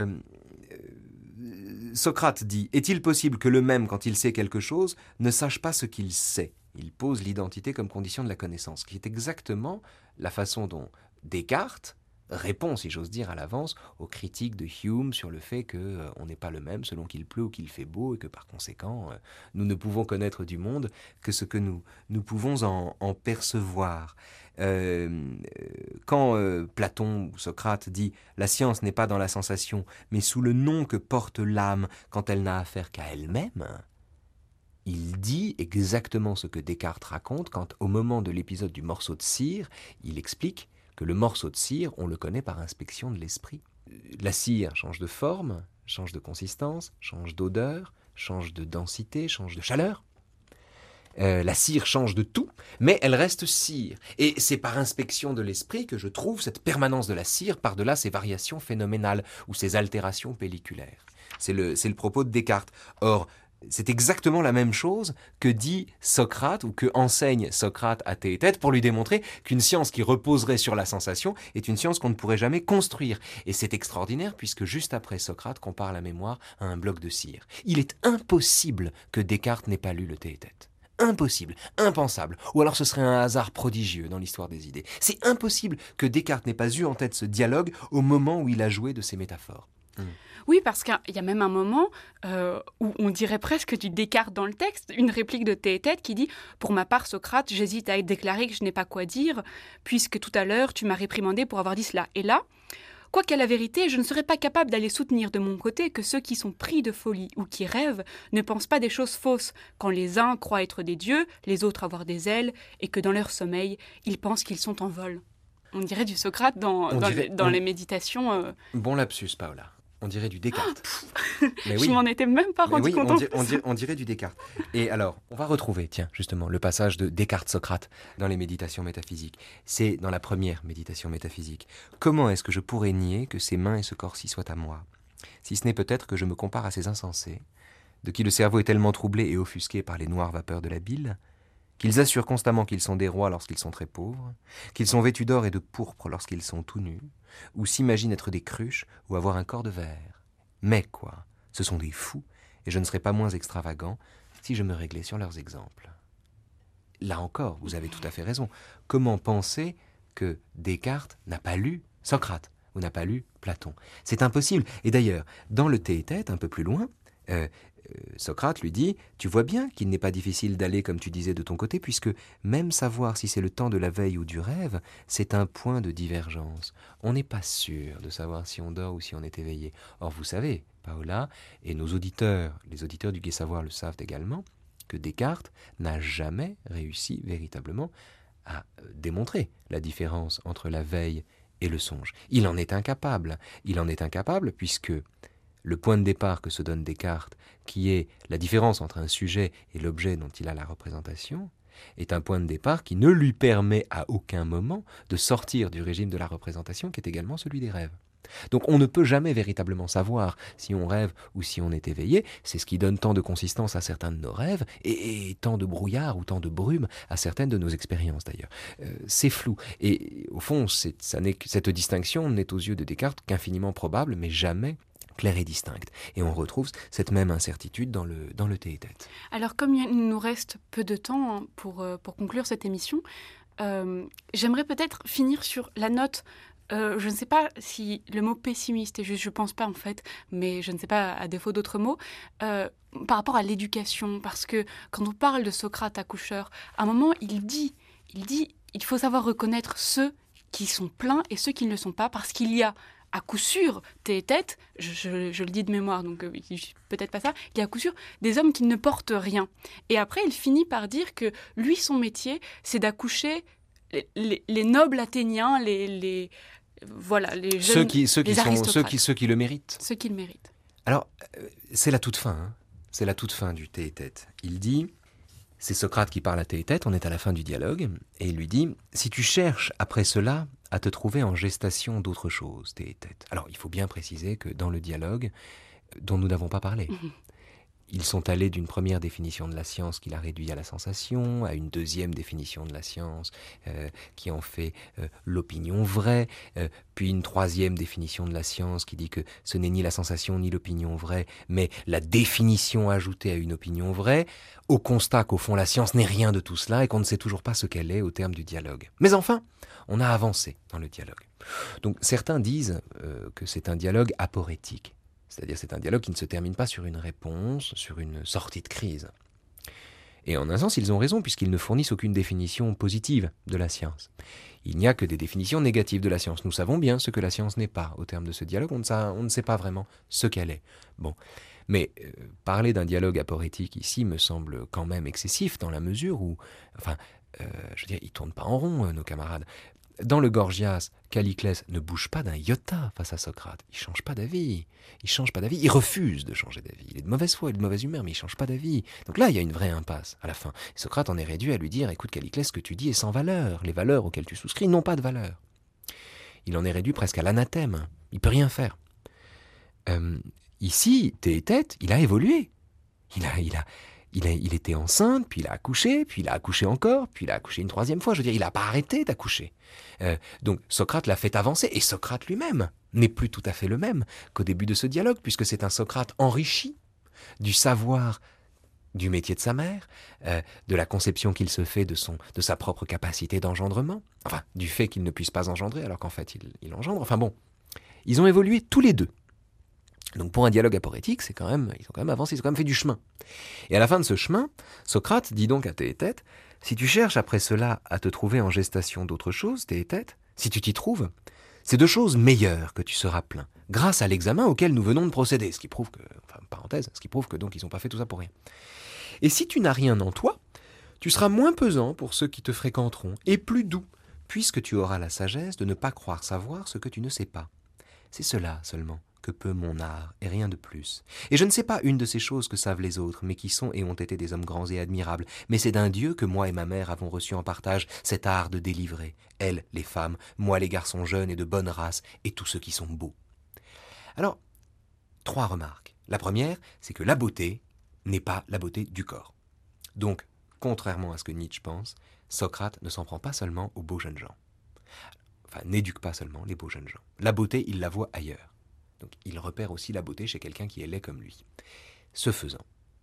Socrate dit « Est-il possible que le même, quand il sait quelque chose, ne sache pas ce qu'il sait ?» Il pose l'identité comme condition de la connaissance, qui est exactement la façon dont Descartes répond, si j'ose dire, à l'avance aux critiques de Hume sur le fait qu'on n'est pas le même selon qu'il pleut ou qu'il fait beau et que par conséquent, nous ne pouvons connaître du monde que ce que nous pouvons en percevoir. Quand Platon ou Socrate dit « La science n'est pas dans la sensation, mais sous le nom que porte l'âme quand elle n'a affaire qu'à elle-même », il dit exactement ce que Descartes raconte quand, au moment de l'épisode du morceau de cire, il explique que le morceau de cire, on le connaît par inspection de l'esprit. La cire change de forme, change de consistance, change d'odeur, change de densité, change de chaleur. La cire change de tout, mais elle reste cire. Et c'est par inspection de l'esprit que je trouve cette permanence de la cire par-delà ses variations phénoménales ou ses altérations pelliculaires. C'est le propos de Descartes. Or, c'est exactement la même chose que dit Socrate ou que enseigne Socrate à Théétète pour lui démontrer qu'une science qui reposerait sur la sensation est une science qu'on ne pourrait jamais construire. Et c'est extraordinaire puisque juste après Socrate compare la mémoire à un bloc de cire. Il est impossible que Descartes n'ait pas lu le Théétète. Impossible, impensable, ou alors ce serait un hasard prodigieux dans l'histoire des idées. C'est impossible que Descartes n'ait pas eu en tête ce dialogue au moment où il a joué de ces métaphores. Oui, parce qu'il y a même un moment où on dirait presque du Descartes dans le texte, une réplique de Théétète qui dit « Pour ma part, Socrate, j'hésite à déclarer que je n'ai pas quoi dire, puisque tout à l'heure, tu m'as réprimandé pour avoir dit cela. Et là, quoiqu'à la vérité, je ne serais pas capable d'aller soutenir de mon côté que ceux qui sont pris de folie ou qui rêvent ne pensent pas des choses fausses, quand les uns croient être des dieux, les autres avoir des ailes, et que dans leur sommeil, ils pensent qu'ils sont en vol. » On dirait du Socrate dans les méditations. Bon lapsus, Paola. On dirait du Descartes. Mais Je m'en étais même pas rendu compte. On dirait du Descartes. Et alors, on va retrouver, tiens, justement, le passage de Descartes-Socrate dans les méditations métaphysiques. C'est dans la première méditation métaphysique. Comment est-ce que je pourrais nier que ces mains et ce corps-ci soient à moi ? Si ce n'est peut-être que je me compare à ces insensés, de qui le cerveau est tellement troublé et offusqué par les noires vapeurs de la bile, qu'ils assurent constamment qu'ils sont des rois lorsqu'ils sont très pauvres, qu'ils sont vêtus d'or et de pourpre lorsqu'ils sont tout nus, ou s'imaginent être des cruches ou avoir un corps de verre. Mais quoi, ce sont des fous, et je ne serais pas moins extravagant si je me réglais sur leurs exemples. Là encore, vous avez tout à fait raison. Comment penser que Descartes n'a pas lu Socrate ou n'a pas lu Platon ? C'est impossible. Et d'ailleurs, dans le Théétète, un peu plus loin, Socrate lui dit « Tu vois bien qu'il n'est pas difficile d'aller comme tu disais de ton côté, puisque même savoir si c'est le temps de la veille ou du rêve, c'est un point de divergence. On n'est pas sûr de savoir si on dort ou si on est éveillé. Or vous savez, Paola, et nos auditeurs, les auditeurs du Gai Savoir le savent également, que Descartes n'a jamais réussi véritablement à démontrer la différence entre la veille et le songe. Il en est incapable. Il en est incapable puisque le point de départ que se donne Descartes, qui est la différence entre un sujet et l'objet dont il a la représentation, est un point de départ qui ne lui permet à aucun moment de sortir du régime de la représentation qui est également celui des rêves. Donc on ne peut jamais véritablement savoir si on rêve ou si on est éveillé. C'est ce qui donne tant de consistance à certains de nos rêves et tant de brouillard ou tant de brume à certaines de nos expériences d'ailleurs. C'est flou. Et au fond, cette distinction n'est aux yeux de Descartes qu'infiniment probable, mais jamais claire et distincte. Et on retrouve cette même incertitude dans le tête-à-tête. Alors, comme il nous reste peu de temps pour conclure cette émission, j'aimerais peut-être finir sur la note. Je ne sais pas si le mot pessimiste est juste, je ne pense pas en fait, mais je ne sais pas à défaut d'autres mots, par rapport à l'éducation, parce que quand on parle de Socrate accoucheur, à un moment il dit, il faut savoir reconnaître ceux qui sont pleins et ceux qui ne le sont pas, parce qu'il y a à coup sûr, tête, je le dis de mémoire, donc peut-être pas ça, il y a à coup sûr des hommes qui ne portent rien. Et après, il finit par dire que lui, son métier, c'est d'accoucher les nobles athéniens, les jeunes, les aristocrates. Ceux qui le méritent. Ceux qui le méritent. Alors, c'est la toute fin. Hein. C'est la toute fin du Théétète. Il dit, c'est Socrate qui parle à Théétète, on est à la fin du dialogue, et il lui dit, si tu cherches après cela à te trouver en gestation d'autre chose, Théétète. Alors, il faut bien préciser que dans le dialogue, dont nous n'avons pas parlé, ils sont allés d'une première définition de la science qui l'a réduit à la sensation, à une deuxième définition de la science qui en fait l'opinion vraie, puis une troisième définition de la science qui dit que ce n'est ni la sensation ni l'opinion vraie, mais la définition ajoutée à une opinion vraie, au constat qu'au fond la science n'est rien de tout cela et qu'on ne sait toujours pas ce qu'elle est au terme du dialogue. Mais enfin, on a avancé dans le dialogue. Donc certains disent que c'est un dialogue aporétique. C'est-à-dire c'est un dialogue qui ne se termine pas sur une réponse, sur une sortie de crise. Et en un sens, ils ont raison, puisqu'ils ne fournissent aucune définition positive de la science. Il n'y a que des définitions négatives de la science. Nous savons bien ce que la science n'est pas. Au terme de ce dialogue, on ne sait pas vraiment ce qu'elle est. Bon. Mais parler d'un dialogue aporétique ici me semble quand même excessif, dans la mesure où... je veux dire, ils ne tournent pas en rond, nos camarades. Dans le Gorgias, Calliclès ne bouge pas d'un iota face à Socrate. Il ne change pas d'avis. Il refuse de changer d'avis. Il est de mauvaise foi, il est de mauvaise humeur, mais il ne change pas d'avis. Donc là, il y a une vraie impasse à la fin. Et Socrate en est réduit à lui dire, écoute Calliclès, ce que tu dis est sans valeur. Les valeurs auxquelles tu souscris n'ont pas de valeur. Il en est réduit presque à l'anathème. Il ne peut rien faire. Ici, Théétète, il a évolué. Il était enceinte, puis il a accouché encore, puis il a accouché une troisième fois. Je veux dire, il n'a pas arrêté d'accoucher. Donc Socrate l'a fait avancer, et Socrate lui-même n'est plus tout à fait le même qu'au début de ce dialogue, puisque c'est un Socrate enrichi du savoir du métier de sa mère, de la conception qu'il se fait de sa propre capacité d'engendrement, enfin, du fait qu'il ne puisse pas engendrer, alors qu'en fait il engendre. Enfin bon, ils ont évolué tous les deux. Donc pour un dialogue aporétique, ils ont quand même avancé, ils ont quand même fait du chemin. Et à la fin de ce chemin, Socrate dit donc à Théétète, si tu cherches après cela à te trouver en gestation d'autre chose, Théétète, si tu t'y trouves, c'est de choses meilleures que tu seras plein, grâce à l'examen auquel nous venons de procéder, ce qui prouve que donc ils n'ont pas fait tout ça pour rien. Et si tu n'as rien en toi, tu seras moins pesant pour ceux qui te fréquenteront, et plus doux, puisque tu auras la sagesse de ne pas croire savoir ce que tu ne sais pas. C'est cela seulement que peut mon art, et rien de plus. Et je ne sais pas une de ces choses que savent les autres, mais qui sont et ont été des hommes grands et admirables, mais c'est d'un Dieu que moi et ma mère avons reçu en partage cet art de délivrer, elles, les femmes, moi les garçons jeunes et de bonne race, et tous ceux qui sont beaux. Alors, 3 remarques. La première, c'est que la beauté n'est pas la beauté du corps. Donc, contrairement à ce que Nietzsche pense, Socrate ne s'en prend pas seulement aux beaux jeunes gens. Enfin, n'éduque pas seulement les beaux jeunes gens. La beauté, il la voit ailleurs. Donc il repère aussi la beauté chez quelqu'un qui est laid comme lui. Ce faisant,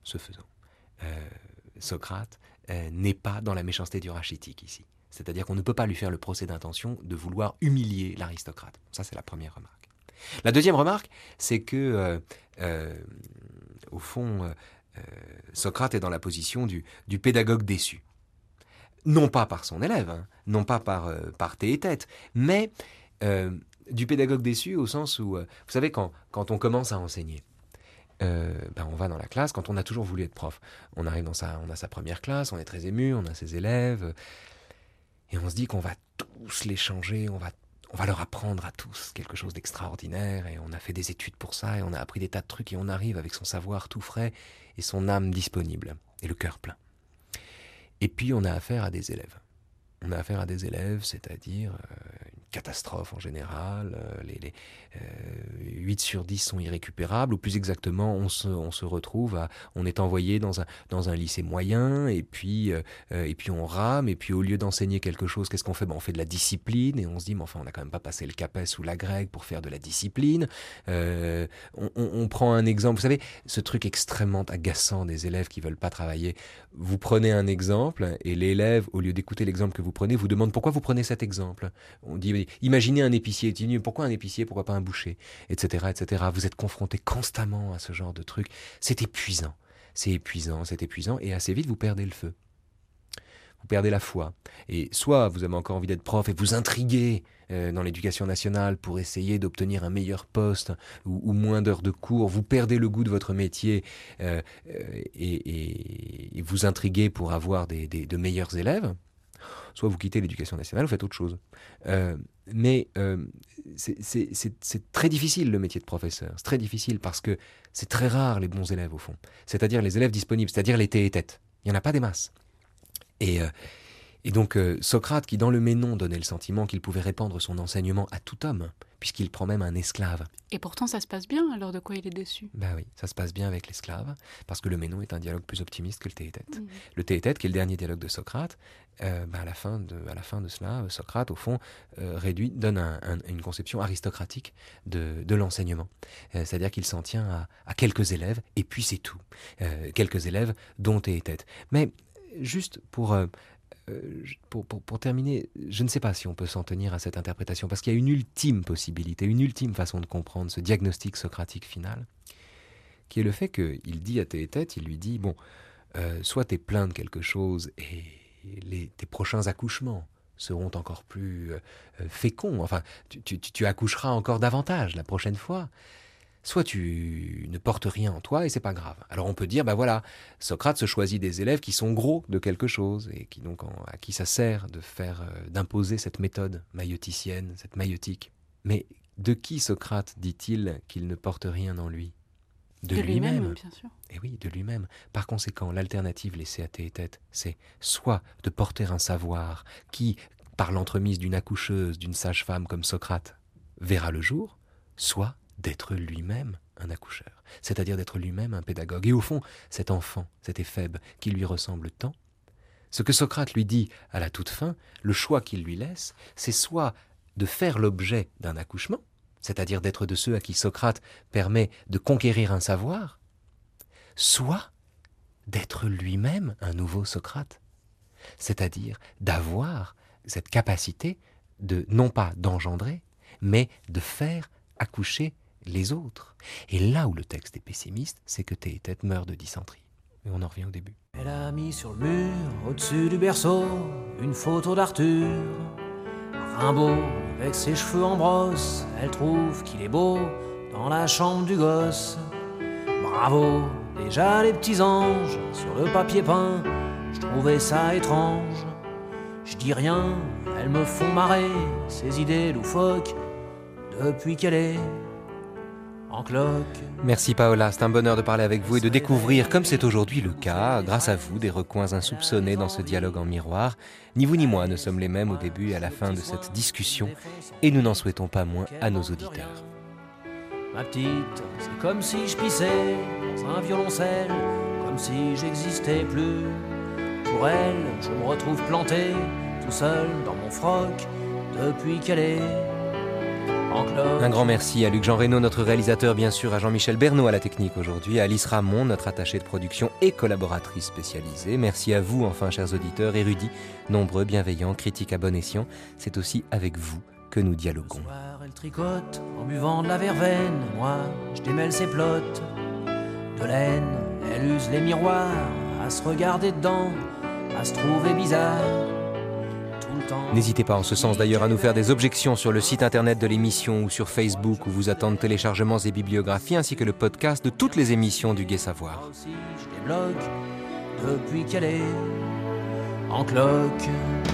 Socrate n'est pas dans la méchanceté du rachitique ici. C'est-à-dire qu'on ne peut pas lui faire le procès d'intention de vouloir humilier l'aristocrate. Ça, c'est la première remarque. La deuxième remarque, c'est que, au fond, Socrate est dans la position du pédagogue déçu. Non pas par son élève, non pas par Théétète, mais... du pédagogue déçu au sens où, vous savez, quand on commence à enseigner, on va dans la classe, quand on a toujours voulu être prof, on arrive on a sa première classe, on est très ému, on a ses élèves, et on se dit qu'on va tous les changer, on va leur apprendre à tous quelque chose d'extraordinaire, et on a fait des études pour ça, et on a appris des tas de trucs, et on arrive avec son savoir tout frais, et son âme disponible, et le cœur plein. Et puis on a affaire à des élèves. On a affaire à des élèves, c'est-à-dire une catastrophe en général. 8 sur 10 sont irrécupérables, ou plus exactement, on se retrouve on est envoyé dans un lycée moyen, et puis on rame, et puis au lieu d'enseigner quelque chose, qu'est-ce qu'on fait? On fait de la discipline, et on se dit, mais enfin, on n'a quand même pas passé le CAPES ou la grecque pour faire de la discipline. On prend un exemple, vous savez, ce truc extrêmement agaçant des élèves qui veulent pas travailler. Vous prenez un exemple, et l'élève, au lieu d'écouter l'exemple que vous prenez, vous demande pourquoi vous prenez cet exemple. On dit, imaginez un épicier, pourquoi un épicier, pourquoi pas un boucher, etc., etc. Vous êtes confronté constamment à ce genre de truc. C'est épuisant, et assez vite vous perdez le feu. Vous perdez la foi. Et soit vous avez encore envie d'être prof et vous intriguez dans l'éducation nationale pour essayer d'obtenir un meilleur poste ou moins d'heures de cours, vous perdez le goût de votre métier et vous intriguez pour avoir de meilleurs élèves, soit vous quittez l'éducation nationale, vous faites autre chose. Mais c'est très difficile le métier de professeur, c'est très difficile parce que c'est très rare les bons élèves au fond, c'est-à-dire les élèves disponibles, c'est-à-dire les tête. Il n'y en a pas des masses. Et donc Socrate, qui dans le Ménon donnait le sentiment qu'il pouvait répandre son enseignement à tout homme, puisqu'il prend même un esclave. Et pourtant ça se passe bien, alors de quoi il est déçu? Ben oui, ça se passe bien avec l'esclave, parce que le Ménon est un dialogue plus optimiste que le Théétète. Le Théétète, qui est le dernier dialogue de Socrate, à la fin de cela, Socrate, au fond, donne une conception aristocratique de l'enseignement. C'est-à-dire qu'il s'en tient à quelques élèves, et puis c'est tout. Quelques élèves, dont Théétète. Mais juste pour terminer, je ne sais pas si on peut s'en tenir à cette interprétation, parce qu'il y a une ultime possibilité, une ultime façon de comprendre ce diagnostic socratique final, qui est le fait qu'il dit à Théétète, il lui dit, soit t'es plein de quelque chose et tes prochains accouchements seront encore plus féconds, enfin, tu accoucheras encore davantage la prochaine fois, soit tu ne portes rien en toi et c'est pas grave. Alors on peut dire, Socrate se choisit des élèves qui sont gros de quelque chose et qui donc à qui ça sert d'imposer cette méthode maïeuticienne, cette maïeutique. Mais de qui Socrate dit-il qu'il ne porte rien en lui? De lui-même, bien sûr. Et oui, de lui-même. Par conséquent, l'alternative laissée à Théétète, c'est soit de porter un savoir qui, par l'entremise d'une accoucheuse, d'une sage-femme comme Socrate, verra le jour, soit d'être lui-même un accoucheur, c'est-à-dire d'être lui-même un pédagogue. Et au fond, cet enfant, cet éphèbe qui lui ressemble tant, ce que Socrate lui dit à la toute fin, le choix qu'il lui laisse, c'est soit de faire l'objet d'un accouchement, c'est-à-dire d'être de ceux à qui Socrate permet de conquérir un savoir, soit d'être lui-même un nouveau Socrate, c'est-à-dire d'avoir cette capacité de, non pas d'engendrer, mais de faire accoucher les autres. Et là où le texte est pessimiste, c'est que Théétète meurt de dysenterie. Et on en revient au début. Elle a mis sur le mur, au-dessus du berceau, une photo d'Arthur. Rimbaud, avec ses cheveux en brosse, elle trouve qu'il est beau dans la chambre du gosse. Bravo, déjà les petits anges, sur le papier peint, je trouvais ça étrange. Je dis rien, elles me font marrer, ces idées loufoques, depuis qu'elle est en cloque. Merci Paola, c'est un bonheur de parler avec vous et de découvrir, comme c'est aujourd'hui le cas, grâce à vous, des recoins insoupçonnés dans ce dialogue en miroir. Ni vous ni moi ne sommes les mêmes au début et à la fin de cette discussion, et nous n'en souhaitons pas moins à nos auditeurs. Ma petite, c'est comme si je pissais dans un violoncelle, comme si j'existais plus. Pour elle, je me retrouve planté, tout seul dans mon froc, depuis qu'elle est en cloque. Un grand merci à Luc-Jean Reynaud, notre réalisateur, bien sûr, à Jean-Michel Bernot à la technique aujourd'hui, à Alice Ramon, notre attachée de production et collaboratrice spécialisée. Merci à vous, enfin, chers auditeurs, érudits, nombreux, bienveillants, critiques à bon escient. C'est aussi avec vous que nous dialoguons. Le soir, elle tricote en buvant de la verveine. Moi, je démêle ses plottes de laine. Elle use les miroirs à se regarder dedans, à se trouver bizarre. N'hésitez pas en ce sens d'ailleurs à nous faire des objections sur le site internet de l'émission ou sur Facebook où vous attendent téléchargements et bibliographies ainsi que le podcast de toutes les émissions du Gai Savoir. Je débloque depuis qu'elle est en cloque.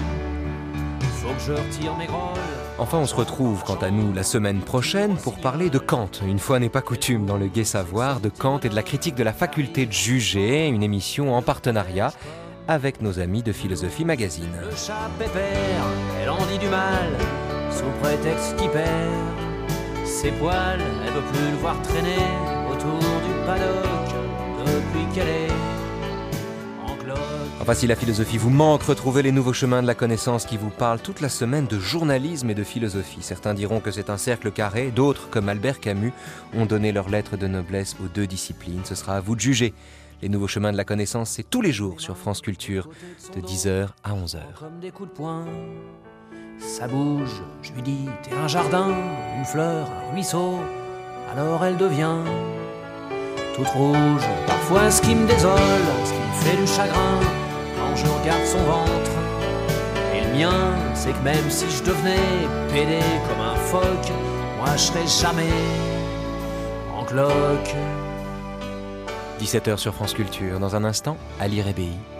Faut que je retire mes grolles. Enfin, on se retrouve quant à nous la semaine prochaine pour parler de Kant. Une fois n'est pas coutume dans le Gai Savoir, de Kant et de la critique de la faculté de juger, une émission en partenariat avec nos amis de Philosophie Magazine. Le chat pépère, elle en dit du mal sous prétexte qu'il perd ses poils. Elle veut plus le voir traîner autour du paddock depuis qu'elle est en cloque. Enfin, si la philosophie vous manque, retrouvez les nouveaux chemins de la connaissance qui vous parlent toute la semaine de journalisme et de philosophie. Certains diront que c'est un cercle carré, d'autres, comme Albert Camus, ont donné leur lettre de noblesse aux deux disciplines. Ce sera à vous de juger. Les nouveaux chemins de la connaissance, c'est tous les jours sur France Culture, de 10h à 11h. Comme des coups de poing, ça bouge, je lui dis, t'es un jardin, une fleur, un ruisseau. Alors elle devient toute rouge. Parfois ce qui me désole, ce qui me fait du chagrin, quand je regarde son ventre et le mien, c'est que même si je devenais pédé comme un phoque, moi je serais jamais en cloque. 17h sur France Culture. Dans un instant, Ali Rebéi.